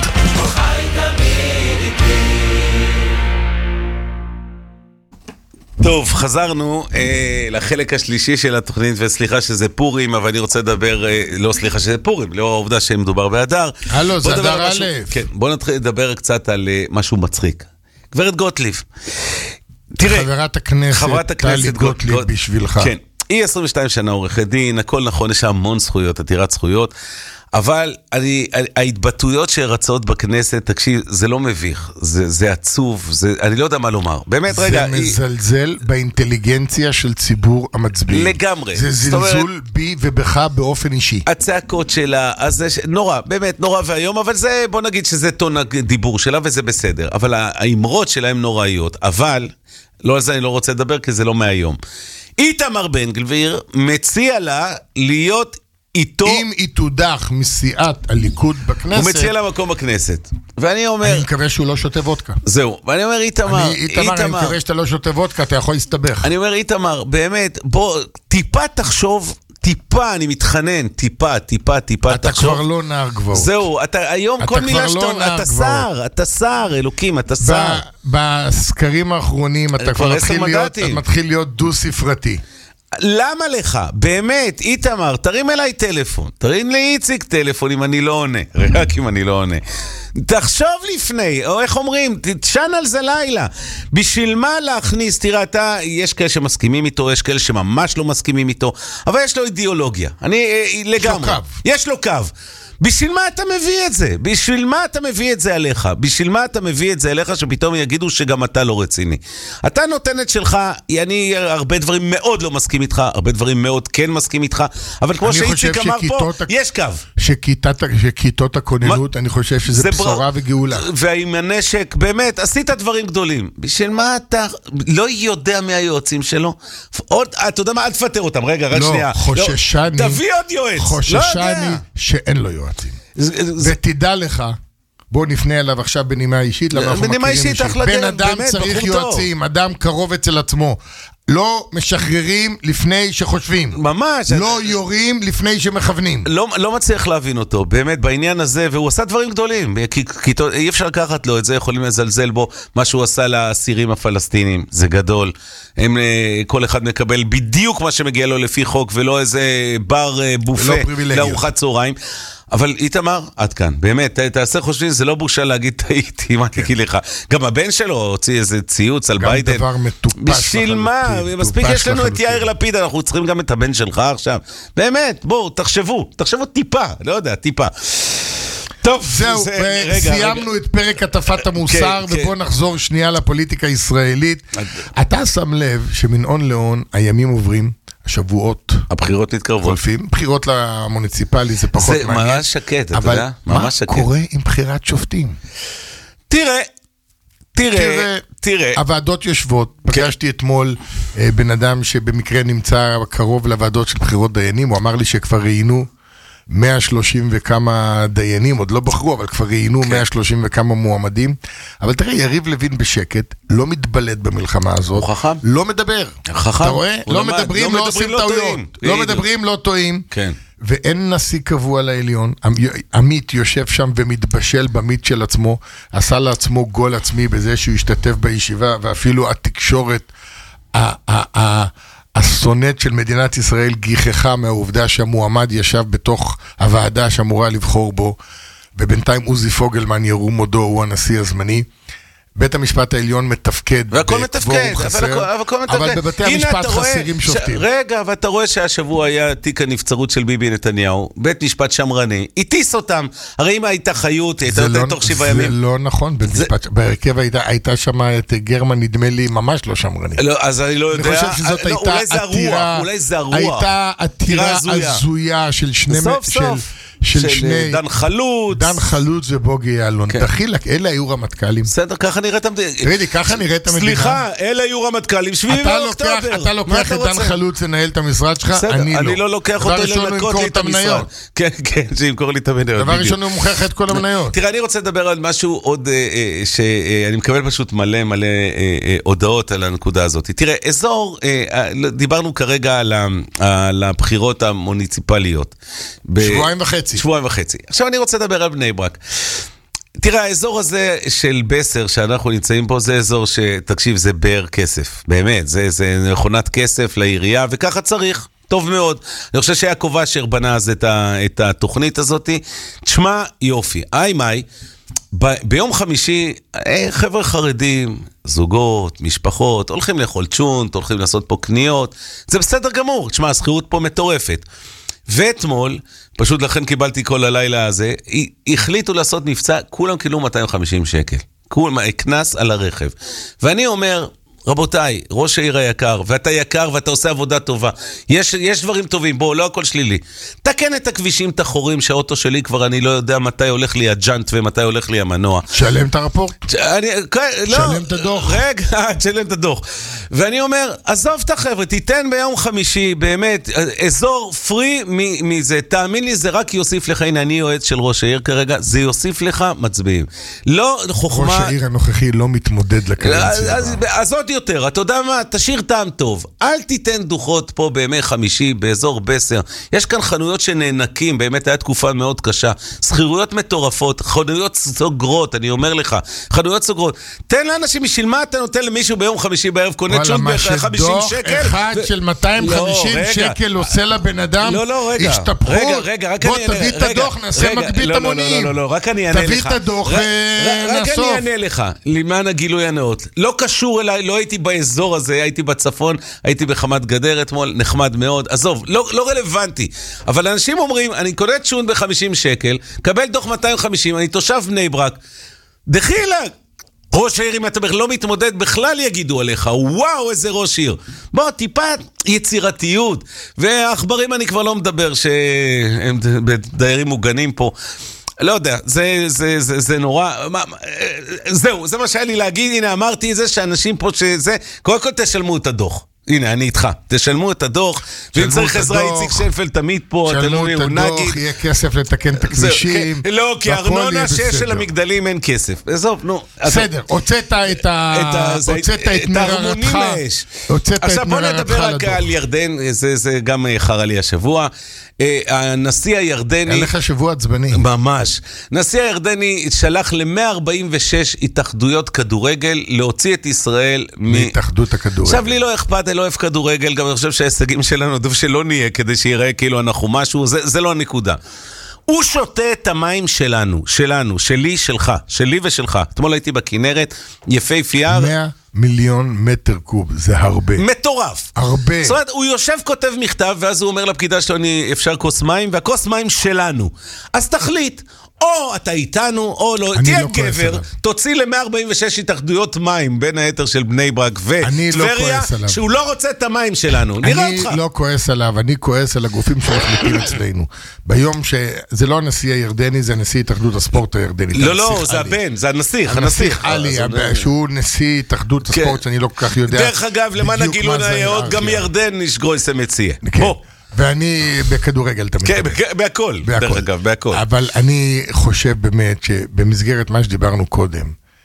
טוב, חזרנו אה, לחלק השלישי של התוכנית, וסליחה שזה פורים, אבל אני רוצה לדבר, אה, לא סליחה שזה פורים, לאור העובדה שמדובר באדר. הלו, זה אדר א'. כן, בואו נתחיל לדבר קצת על אה, משהו מצחיק. גברת גוטליב. תראה, חברת הכנסת, חברת הכנסת טלי גוטליב גוט... בשבילך. כן, היא עשרים ושתיים שנה עורכת דין, הכל נכון, יש המון זכויות, עתירת זכויות, אבל אני, ההתבטאויות שרצות בכנסת, תקשיב, זה לא מביך, זה, זה עצוב, זה, אני לא יודע מה לומר. באמת, זה רגע... זה מזלזל היא... באינטליגנציה של ציבור המצביעים. לגמרי. זה זלזול אומרת, בי ובך באופן אישי. הצעקות שלה, אז זה נורא, באמת נורא והיום, אבל זה, בוא נגיד שזה טון הדיבור שלה וזה בסדר. אבל האמרות שלה הן נוראיות, אבל, לא על זה אני לא רוצה לדבר כי זה לא מהיום. איתמר בן גביר מציע לה להיות... איתו... אם היא תודח מסיעת הליכוד בכנסת... הוא מציע לה מקום בכנסת. ואני אומר... אני מקווה שהוא לא שותה וודקה. זהו. ואני אומר, איתמר... איתמר, אני מקווה שאתה לא שותה וודקה, אתה יכול להסתבך. אני אומר, איתמר, באמת, בוא, טיפה תחשוב... טיפה, אני מתחנן, טיפה, טיפה, טיפה, אתה תחשוב. כבר לא נער גבוהות. זהו, אתה היום כל מילה שאתה... לא אתה שר, אתה שר, אלוקים, אתה שר. בסקרים האחרונים אתה כבר מתחיל להיות, מתחיל להיות דו-ספרתי. למה לך? באמת, איתמר, תרים אליי טלפון, תרים לי איציק טלפון אם אני לא עונה, רק אם אני לא עונה. תחשוב לפני, או איך אומרים, תשן על זה לילה. בשביל מה להכניס, תראה, אתה, יש כאלה שמסכימים איתו, יש כאלה שממש לא מסכימים איתו, אבל יש לו אידיאולוגיה. אני, לגמרי. יש לו קו. יש לו קו. בשביל מה אתה מביא את זה? בשביל מה אתה מביא את זה עליך? בשביל מה אתה מביא את זה עליך שפתאום יגידו שגם אתה לא רציני? אתה נותן את שלך, אני הרבה דברים מאוד לא מסכים איתך, הרבה דברים מאוד כן מסכים איתך, אבל כמו שאיציק אמר פה, יש קו. שכיתות הכוננות, אני חושב שזה בשורה וגאולה. ועם הנשק, באמת, עשית דברים גדולים. בשביל מה אתה לא יודע מי היועצים שלו? עוד, אתה יודע מה? אל תפטר אותם, רגע, רק שנייה. לא, חוששני. תביא עוד יועץ. חוששני שאין לו יועצים. ותדע לך, בוא נפנה אליו עכשיו בנימה אישית, בנימה אישית, בן אדם צריך יועצים, אדם קרוב אצל עצמו. לא משחררים לפני שחושבים. ממש. לא יורים לפני שמכוונים. לא, לא מצליח להבין אותו, באמת, בעניין הזה, והוא עשה דברים גדולים. כי, כי אי אפשר לקחת לו את זה, יכולים לזלזל בו, מה שהוא עשה לאסירים הפלסטינים. זה גדול. הם, כל אחד מקבל בדיוק מה שמגיע לו לפי חוק, ולא איזה בר בופה לארוחת צהריים. אבל איתמר, עד כאן, באמת, תעשה חושבים, זה לא בושה להגיד טעיתי, מה תגיד לך? גם הבן שלו הוציא איזה ציוץ על ביידן. גם דבר מטופש. בשביל מה? מספיק יש לנו את יאיר לפיד, אנחנו צריכים גם את הבן שלך עכשיו. באמת, בואו, תחשבו, תחשבו טיפה, לא יודע, טיפה. טוב, זהו, סיימנו את פרק הטפת המוסר, ובואו נחזור שנייה לפוליטיקה הישראלית. אתה שם לב שמנעון לעון הימים עוברים, השבועות, הבחירות מתקרבות. חולפים, בחירות למוניציפלי זה פחות זה מעניין. זה ממש שקט, אתה אבל יודע? מה שקט. קורה עם בחירת שופטים? תראה, תראה, תראה. תראה. הוועדות יושבות, פגשתי אתמול אה, בן אדם שבמקרה נמצא קרוב לוועדות של בחירות דיינים, הוא אמר לי שכבר ראינו מאה ושלושים וכמה דיינים, עוד לא בחרו, אבל כבר ראינו מאה ושלושים וכמה מועמדים. אבל תראה, יריב לוין בשקט, לא מתבלט במלחמה הזאת. הוא חכם. לא מדבר. חכם. אתה רואה? לא מדברים, לא עושים טעויות. לא מדברים, לא טועים. כן. ואין נשיא קבוע לעליון. עמית יושב שם ומתבשל במיט של עצמו, עשה לעצמו גול עצמי בזה שהוא השתתף בישיבה, ואפילו התקשורת, הסונט של מדינת ישראל גיחכה מהעובדה שהמועמד ישב בתוך הוועדה שאמורה לבחור בו, ובינתיים עוזי פוגלמן ירום מודו, הוא הנשיא הזמני. בית המשפט העליון מתפקד, והכל מתפקד, חסר, אבל, אבל בבתי המשפט חסרים שופטים. ש... רגע, ואתה רואה שהשבוע היה תיק הנבצרות של ביבי נתניהו, בית משפט שמרני, איטיס אותם, הרי אם הייתה חיות, הייתה יותר לא, תוך שבעה ימים. זה לא נכון, בית זה... משפט, בהרכב הייתה, הייתה שמה את גרמן, נדמה לי, ממש לא שמרני. לא, אז אני לא יודע, אני חושב שזאת לא, הייתה אולי זה עתירה, הרוח, אולי זה הרוח. הייתה עתירה הזויה של שני... סוף של... סוף. של, של שני... דן חלוץ. דן חלוץ ובוגי יעלון. כן. דחילק, אלה היו רמטכ"לים. בסדר, ככה נראית המדינה. תראי, ככה נראית המדינה. סליחה, אלה היו רמטכ"לים, שביעי באוקטובר. אתה לוקח את דן חלוץ לנהל את המשרד שלך, אני לא. אני לא לוקח אותו לנקות לי את המשרד. כן, כן, שימכור לי את המניות. דבר ראשון הוא מוכח את כל המניות. תראה, אני רוצה לדבר על משהו עוד, שאני מקבל פשוט מלא מלא הודעות על הנקודה הזאת. תראה, אזור, דיברנו כרגע על הבחירות המוניציפליות. שבועיים וחצי. שבועיים וחצי. עכשיו אני רוצה לדבר על בני ברק. תראה, האזור הזה של בסר שאנחנו נמצאים פה, זה אזור שתקשיב, זה באר כסף. באמת, זה, זה מכונת כסף לעירייה, וככה צריך. טוב מאוד. אני חושב שיעקב אשר בנה אז את, ה, את התוכנית הזאת. תשמע, יופי. איי מאי, ב, ביום חמישי, חבר'ה חרדים, זוגות, משפחות, הולכים לאכול צ'ונט, הולכים לעשות פה קניות. זה בסדר גמור. תשמע, השכירות פה מטורפת. ואתמול, פשוט לכן קיבלתי כל הלילה הזה, החליטו לעשות מבצע, כולם קיבלו מאתיים וחמישים שקל. כולם, הכנס על הרכב. ואני אומר, רבותיי, ראש העיר היקר, ואתה יקר ואתה עושה עבודה טובה. יש, יש דברים טובים, בוא, לא הכל שלילי. תקן את הכבישים, את החורים, שהאוטו שלי כבר אני לא יודע מתי הולך לי הג'אנט ומתי הולך לי המנוע. שלם את הרפורט. אני, לא, שלם את הדוח. רגע, שלם את הדוח. ואני אומר, עזוב את החבר'ה, תיתן ביום חמישי, באמת, אזור פרי מזה, תאמין לי, זה רק יוסיף לך, הנה אני יועץ של ראש העיר כרגע, זה יוסיף לך מצביעים. לא חוכמה... ראש העיר הנוכחי לא מתמודד לקדנציה. אז, אז עוד יותר, אתה יודע מה? תשאיר טעם טוב. אל תיתן דוחות פה בימי חמישי, באזור בסר. יש כאן חנויות שנאנקים, באמת היה תקופה מאוד קשה. שכירויות מטורפות, חנויות סוגרות, אני אומר לך, חנויות סוגרות. תן לאנשים, בשביל מה אתה נותן למישהו ביום חמישי בערב קונה צ'ונט ב-חמישים שקל? דוח אחד של מאתיים וחמישים שקל עושה לבן אדם, לא, לא, רגע. השתפכו, רגע, רגע, רק בוא אני תביא את הדוח, נעשה מגבית המונים. לא, לא, לא, רק אני אענה לך. תביא את הדוח ונאסוף. רק אני אענה לך, למען הגילוי הנאות. לא קשור אליי, לא הייתי באזור הזה, הייתי בצפון, הייתי בחמת גדר אתמול, נחמד מאוד. עזוב, לא, לא רלוונטי. אבל אנשים אומרים, אני קונה צ'ון ב-חמישים שקל, קבל דוח מאתיים וחמישים, אני תושב בני ברק, דחילה. ראש העיר, אם אתה לא מתמודד, בכלל יגידו עליך, וואו, איזה ראש עיר. בוא, טיפה יצירתיות. והאחברים אני כבר לא מדבר, שהם דיירים מוגנים פה. לא יודע, זה, זה, זה, זה נורא, מה, זהו, זה מה שהיה לי להגיד, הנה אמרתי זה שאנשים פה שזה, קודם כל תשלמו את הדוח. הנה, אני איתך. תשלמו את הדוח, ואם צריך עזרה איציק שפל תמיד פה, תשלמו את הדוח, יהיה כסף לתקן את הכבישים. לא, כי ארנונה שיש של המגדלים אין כסף. עזוב, נו. בסדר, הוצאת את מררתך. עכשיו בוא נדבר רק על ירדן, זה גם חרה לי השבוע. הנשיא הירדני... אין לך שבוע עצבני. ממש. נשיא הירדני שלח ל-מאה ארבעים ושש התאחדויות כדורגל להוציא את ישראל מהתאחדות הכדורגל. עכשיו לי לא אכפת, אני לא אוהב כדורגל, גם אני חושב שההישגים שלנו דו שלא נהיה כדי שיראה כאילו אנחנו משהו, זה, זה לא הנקודה. הוא שותה את המים שלנו, שלנו, שלי, שלך, שלי ושלך. אתמול הייתי בכנרת, יפי פייר. מאה מיליון מטר קוב, זה הרבה. מטורף. הרבה. זאת אומרת, הוא יושב, כותב מכתב, ואז הוא אומר לפקידה שלו, אני אפשר כוס מים, והכוס מים שלנו. אז תחליט, או אתה איתנו, או לא, תהיה לא גבר, תוציא ל-מאה ארבעים ושש התאחדויות מים, בין היתר של בני ברק וטבריה, לא שהוא לא רוצה את המים שלנו. נראה אותך. אני לא כועס עליו, אני כועס על הגופים שמחליטים אצלנו. ביום שזה לא הנשיא הירדני, זה נשיא התאחדות הספורט הירדני. לא, לא, זה הבן, זה הנסיך, הנסיך עלי, שהוא נשיא התאחדות הספורט, שאני לא כל כך יודע. דרך אגב, למען הגילוי הנאות, גם ירדן נשגרויסה מציע. בוא. ואני בכדורגל תמיד. כן, בהכל, דרך אגב, בהכל. אבל אני חושב באמת שבמסגרת מה שדיברנו קודם,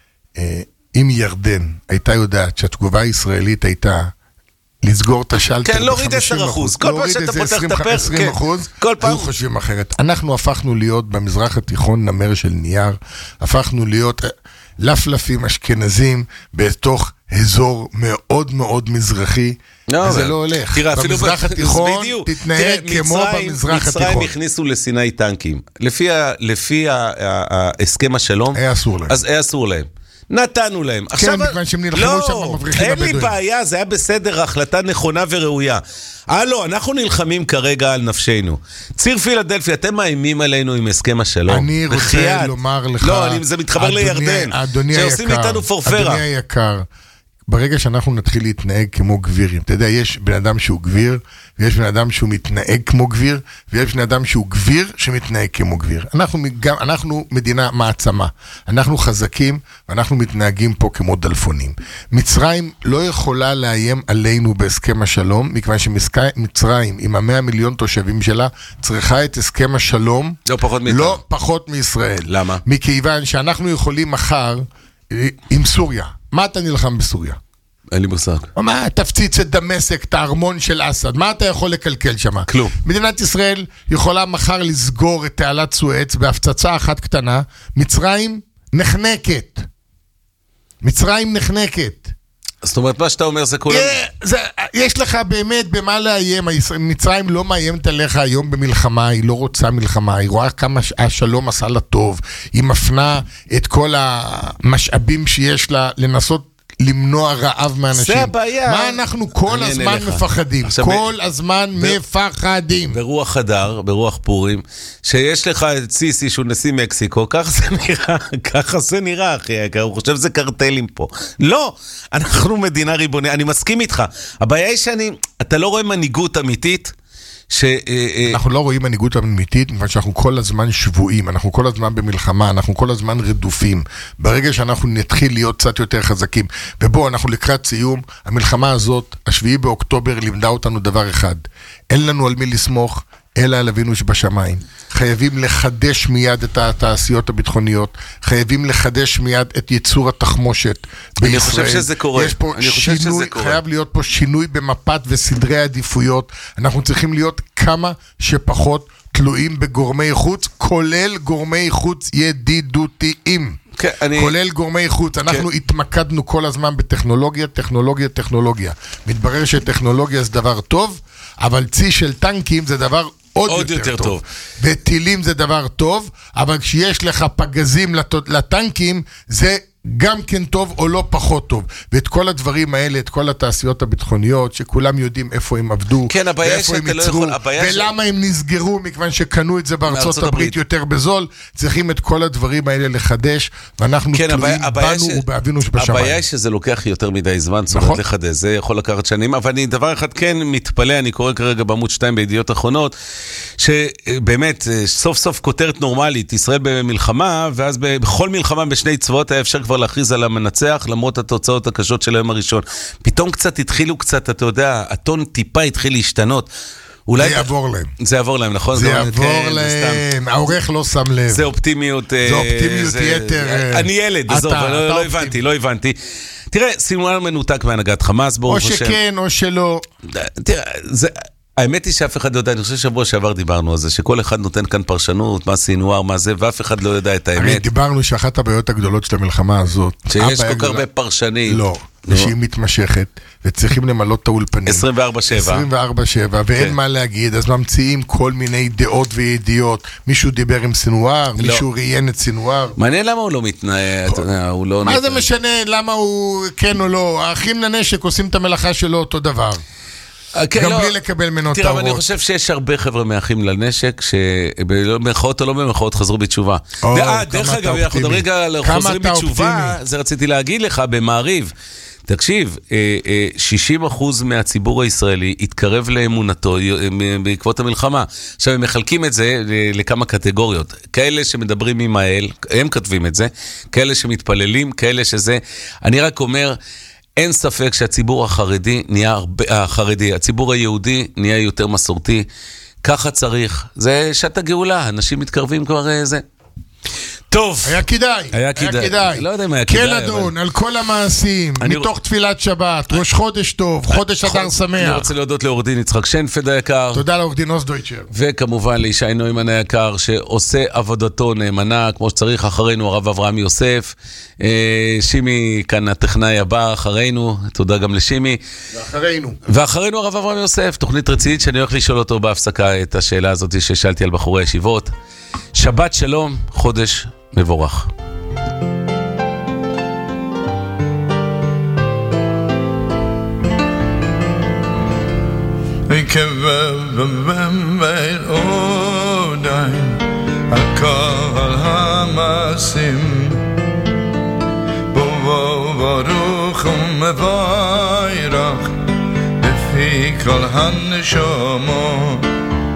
אם ירדן הייתה יודעת שהתגובה הישראלית הייתה לסגור את השלטר כן, להוריד עשר אחוז. כל פעם שאתה פותח את הפרק, עשרים אחוז, היו חושבים אחרת. אנחנו הפכנו להיות במזרח התיכון נמר של נייר, הפכנו להיות לפלפים אשכנזים בתוך אזור מאוד מאוד מזרחי, וזה לא הולך. במזרח התיכון תתנהג כמו במזרח התיכון. מצרים הכניסו לסיני טנקים. לפי ההסכם השלום, היה אסור להם. אז היה אסור להם. נתנו להם. כן, מכיוון שהם נלחמו שם במבריחים הבדואים. אין לי בעיה, זה היה בסדר, החלטה נכונה וראויה. אה לא, אנחנו נלחמים כרגע על נפשנו. ציר פילדלפי, אתם מאיימים עלינו עם הסכם השלום. אני רוצה לומר לך... לא, זה מתחבר לירדן. שעושים איתנו פורפרה. אדוני היקר, ברגע שאנחנו נתחיל להתנהג כמו גבירים, אתה יודע, יש בן אדם שהוא גביר, ויש בן אדם שהוא מתנהג כמו גביר, ויש בן אדם שהוא גביר שמתנהג כמו גביר. אנחנו, גם, אנחנו מדינה מעצמה, אנחנו חזקים, ואנחנו מתנהגים פה כמו דלפונים. מצרים לא יכולה לאיים עלינו בהסכם השלום, מכיוון שמצרים, עם המאה מיליון תושבים שלה, צריכה את הסכם השלום, לא פחות מישראל. לא פחות מישראל. למה? מכיוון שאנחנו יכולים מחר, עם סוריה, מה אתה נלחם בסוריה? אין לי מושג. מה, תפציץ את דמשק, את הארמון של אסד, מה אתה יכול לקלקל שם? כלום. מדינת ישראל יכולה מחר לסגור את תעלת סואץ בהפצצה אחת קטנה, מצרים נחנקת. מצרים נחנקת. זאת אומרת, מה שאתה אומר זה כולם... יש לך באמת במה לאיים, מצרים לא מאיימת עליך היום במלחמה, היא לא רוצה מלחמה, היא רואה כמה השלום עשה לה טוב, היא מפנה את כל המשאבים שיש לה לנסות למנוע רעב מאנשים. זה הבעיה. מה אנחנו כל הזמן מפחדים? כל הזמן מפחדים. ברוח חדר, ברוח פורים, שיש לך את סיסי שהוא נשיא מקסיקו, ככה זה נראה, ככה זה נראה, אחי, הוא חושב שזה קרטלים פה. לא, אנחנו מדינה ריבונית, אני מסכים איתך. הבעיה היא שאני, אתה לא רואה מנהיגות אמיתית, ש... אנחנו לא רואים מנהיגות אמיתית, מכיוון שאנחנו כל הזמן שבועים, אנחנו כל הזמן במלחמה, אנחנו כל הזמן רדופים. ברגע שאנחנו נתחיל להיות קצת יותר חזקים, ובוא, אנחנו לקראת סיום, המלחמה הזאת, השביעי באוקטובר, לימדה אותנו דבר אחד. אין לנו על מי לסמוך, אלא על אבינו שבשמיים. חייבים לחדש מיד את התעשיות הביטחוניות, חייבים לחדש מיד את ייצור התחמושת בישראל. אני חושב שזה קורה. יש פה שינוי, חייב להיות פה שינוי במפת וסדרי עדיפויות. אנחנו צריכים להיות כמה שפחות תלויים בגורמי חוץ, כולל גורמי חוץ ידידותיים. כן, אני... כולל גורמי חוץ. אנחנו כן. התמקדנו כל הזמן בטכנולוגיה, טכנולוגיה, טכנולוגיה. מתברר שטכנולוגיה זה דבר טוב, אבל צי של טנקים זה דבר עוד, עוד יותר, יותר טוב. טוב. וטילים זה דבר טוב, אבל כשיש לך פגזים לט... לטנקים, זה גם כן טוב או לא פחות טוב. ואת כל הדברים האלה, את כל התעשיות הביטחוניות, שכולם יודעים איפה הם עבדו, כן, ואיפה הם ייצרו, לא ולמה ש... הם נסגרו, מכיוון שקנו את זה בארצות הברית הברית יותר בזול, צריכים את כל הדברים האלה לחדש, ואנחנו כן, תלויים בנו ש... ובאבינו שבשמיים. הבעיה היא שזה לוקח יותר מדי זמן, זאת אומרת לחדש, זה יכול לקחת שנים, אבל אני דבר אחד כן מתפלא, אני קורא כרגע בעמוד שתיים בידיעות אחרונות, שבאמת, סוף סוף כותרת נורמלית, ישראל במלחמה, ואז בכל מלחמה בשני צבאות היה אפשר כבר להכריז על המנצח, למרות התוצאות הקשות של היום הראשון. פתאום קצת התחילו קצת, אתה יודע, הטון טיפה התחיל להשתנות. זה יעבור להם. זה יעבור להם, נכון? זה יעבור להם, העורך לא שם לב. זה אופטימיות. זה אופטימיות יתר. אני ילד, עזוב, לא הבנתי, לא הבנתי. תראה, סינואר מנותק מהנהגת חמאס, או שכן, או שלא. תראה, זה... האמת היא שאף אחד לא יודע, אני חושב שבוע שעבר דיברנו על זה, שכל אחד נותן כאן פרשנות, מה סינואר, מה זה, ואף אחד לא יודע את האמת. הרי דיברנו שאחת הבעיות הגדולות של המלחמה הזאת, שיש כל כך הרבה פרשנים. לא, שהיא מתמשכת, וצריכים למלא את האולפנים. עשרים וארבע שבע. עשרים וארבע שבע, ואין מה להגיד, אז ממציאים כל מיני דעות וידיעות. מישהו דיבר עם סינואר, מישהו ראיין את סינואר. מעניין למה הוא לא מתנאה, הוא לא... מה זה משנה למה הוא כן או לא? האחים לנשק עושים את המלאכה שלו אותו דבר. גם בלי לקבל מנות תראה, אני חושב שיש הרבה חבר'ה מאחים לנשק שבמרכאות או לא במרכאות חזרו בתשובה. דרך אגב, אנחנו רגע חוזרים בתשובה, זה רציתי להגיד לך במעריב. תקשיב, שישים אחוז מהציבור הישראלי התקרב לאמונתו בעקבות המלחמה. עכשיו, הם מחלקים את זה לכמה קטגוריות. כאלה שמדברים עם האל, הם כתבים את זה, כאלה שמתפללים, כאלה שזה... אני רק אומר... אין ספק שהציבור החרדי נהיה הרבה, החרדי, הציבור היהודי נהיה יותר מסורתי, ככה צריך, זה שעת הגאולה, אנשים מתקרבים כבר זה. טוב. היה כדאי. היה כדאי. היה כדאי. לא יודע אם היה כדאי. כן אדון, על כל המעשים, מתוך תפילת שבת, ראש חודש טוב, חודש אדר שמח. אני רוצה להודות לעורך דין יצחק שיינפלד היקר. תודה לעורך דין אוסדויצ'ר. וכמובן לישי נוימן היקר, שעושה עבודתו נאמנה, כמו שצריך, אחרינו הרב אברהם יוסף. שימי כאן הטכנאי הבא, אחרינו, תודה גם לשימי. ואחרינו. ואחרינו הרב אברהם יוסף, תוכנית רצינית שאני הולך לשאול אותו בהפסקה את השאלה הזאת ששאלתי על בחורי הישיבות. שבת שלום, חודש מבורך. הכל המעשים בו ברוך ומבורך בפי כל הנשמות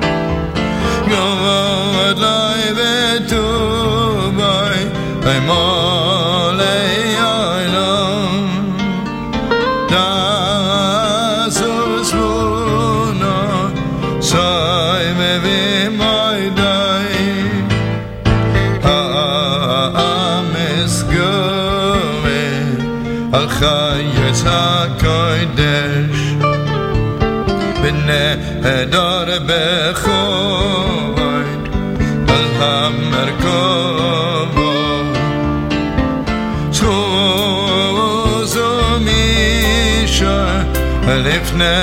God lai vetu bai ai malei ailam dasus vuna sai me vi mai dai ames gome al khayet hakodesh bene hedar bekho המרכבה שוזו מישה לפני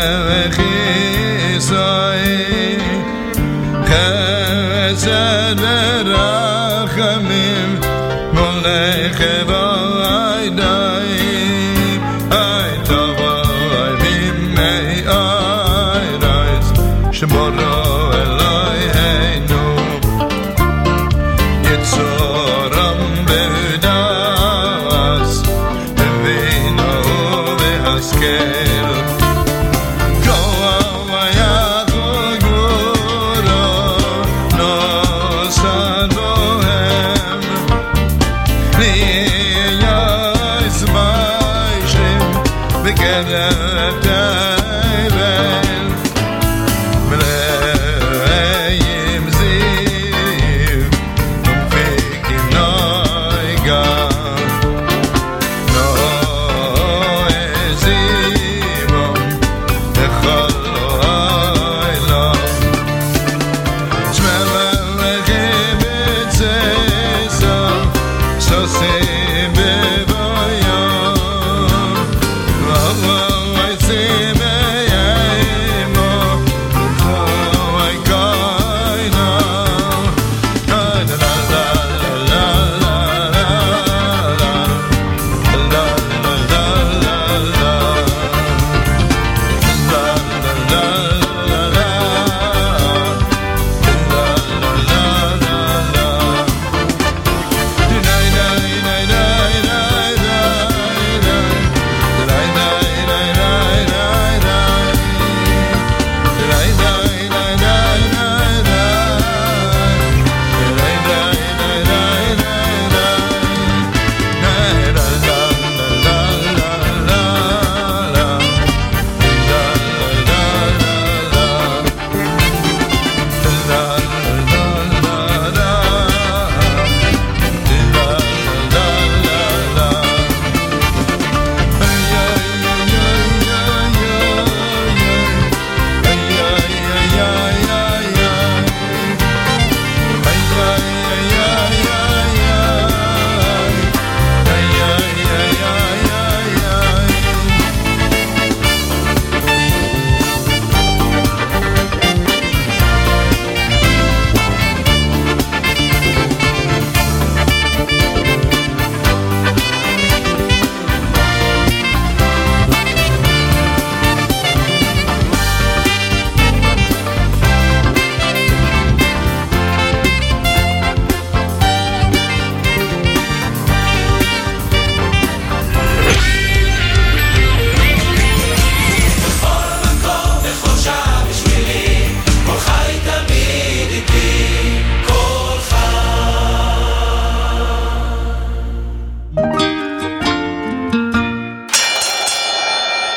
וחיסאי חסד ורחמים מולך בעידי אי תבואי בימי איירייס שבורו אליי היינו Soram bedas vino behaskel go avaya goro no sanohem ni ya ismaishim begadatavel mleim ziv I say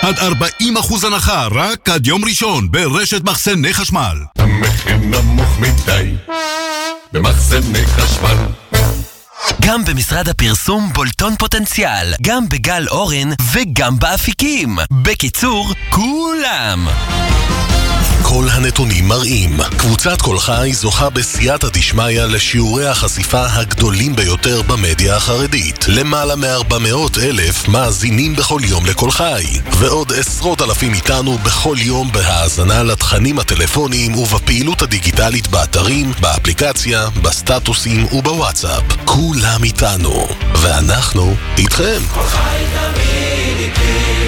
עד ארבעים אחוז הנחה רק עד יום ראשון ברשת מחסני חשמל. המחיר נמוך מדי במחסני חשמל. גם במשרד הפרסום בולטון פוטנציאל, גם בגל אורן וגם באפיקים. בקיצור, כולם. כל הנתונים מראים, קבוצת כל חי זוכה בסייעתא דשמיא לשיעורי החשיפה הגדולים ביותר במדיה החרדית. למעלה מ-ארבע מאות אלף מאזינים בכל יום לכל חי, ועוד עשרות אלפים איתנו בכל יום בהאזנה לתכנים הטלפוניים ובפעילות הדיגיטלית באתרים, באפליקציה, בסטטוסים ובוואטסאפ. כולם איתנו, ואנחנו איתכם. כל חי תמיד איתי.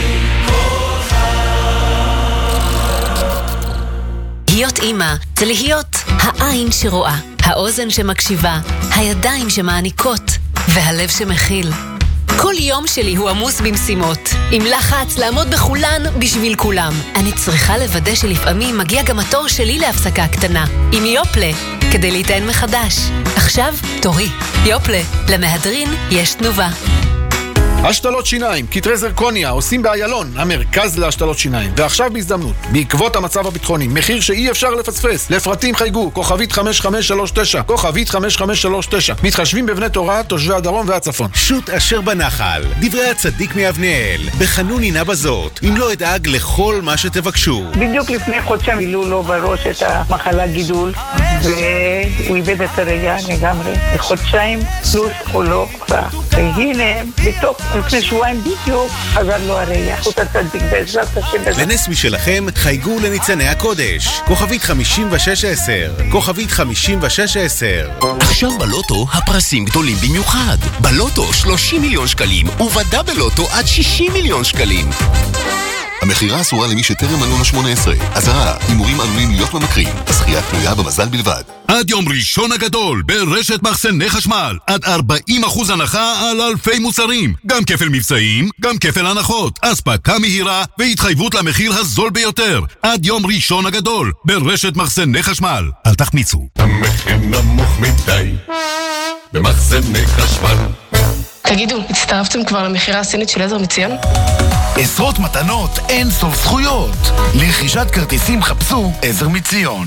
להיות אימא זה להיות העין שרואה, האוזן שמקשיבה, הידיים שמעניקות והלב שמכיל. כל יום שלי הוא עמוס במשימות, עם לחץ לעמוד בכולן בשביל כולם. אני צריכה לוודא שלפעמים מגיע גם התור שלי להפסקה קטנה, עם יופלה, כדי להתען מחדש. עכשיו תורי, יופלה, למהדרין יש תנובה. השתלות שיניים, קטרי זרקוניה, עושים באיילון, המרכז להשתלות שיניים. ועכשיו בהזדמנות, בעקבות המצב הביטחוני, מחיר שאי אפשר לפספס. לפרטים חייגו, כוכבית חמש חמש שלוש תשע, כוכבית חמש חמש שלוש תשע. מתחשבים בבני תורה, תושבי הדרום והצפון. שוט אשר בנחל, דברי הצדיק מאבניאל, בחנון הנה בזאת, אם לא אדאג לכל מה שתבקשו. בדיוק לפני חודשיים מילאו לו בראש את המחלה גידול, והוא איבד את הראייה לגמרי. בחודשיים פלוס או לא כבר. והנה, בתוך לפני שבועיים בדיוק חזר לו הראייה. זכות הצדיק בעזרת השם. לנס משלכם חייגו לניצני הקודש. כוכבית חמישים ושש עשר. כוכבית חמישים ושש עשר. עכשיו בלוטו הפרסים גדולים במיוחד. בלוטו שלושים מיליון שקלים, ובדה בלוטו עד שישים מיליון שקלים. המחירה אסורה למי שטרם מלאו לו שמונה עשרה. אזהרה, הימורים עלולים להיות ממכרים. הזכייה תלויה במזל בלבד. עד יום ראשון הגדול ברשת מחסני חשמל, עד ארבעים אחוז הנחה על אלפי מוצרים, גם כפל מבצעים, גם כפל הנחות, אספקה מהירה והתחייבות למחיר הזול ביותר. עד יום ראשון הגדול ברשת מחסני חשמל. אל תחמיצו. המחיר נמוך מדי במחסני חשמל. תגידו, הצטרפתם כבר למחירה הסינית של עזר מציון? עשרות מתנות, אין סוף זכויות. לרכישת כרטיסים חפשו עזר מציון.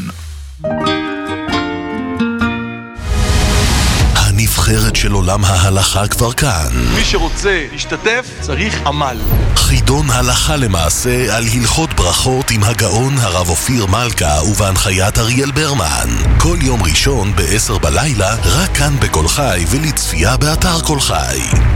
הנבחרת של עולם ההלכה כבר כאן. מי שרוצה להשתתף צריך עמל. חידון הלכה למעשה על הלכות ברכות עם הגאון הרב אופיר מלכה ובהנחיית אריאל ברמן. כל יום ראשון בעשר בלילה, רק כאן בכל חי ולצפייה באתר כל חי.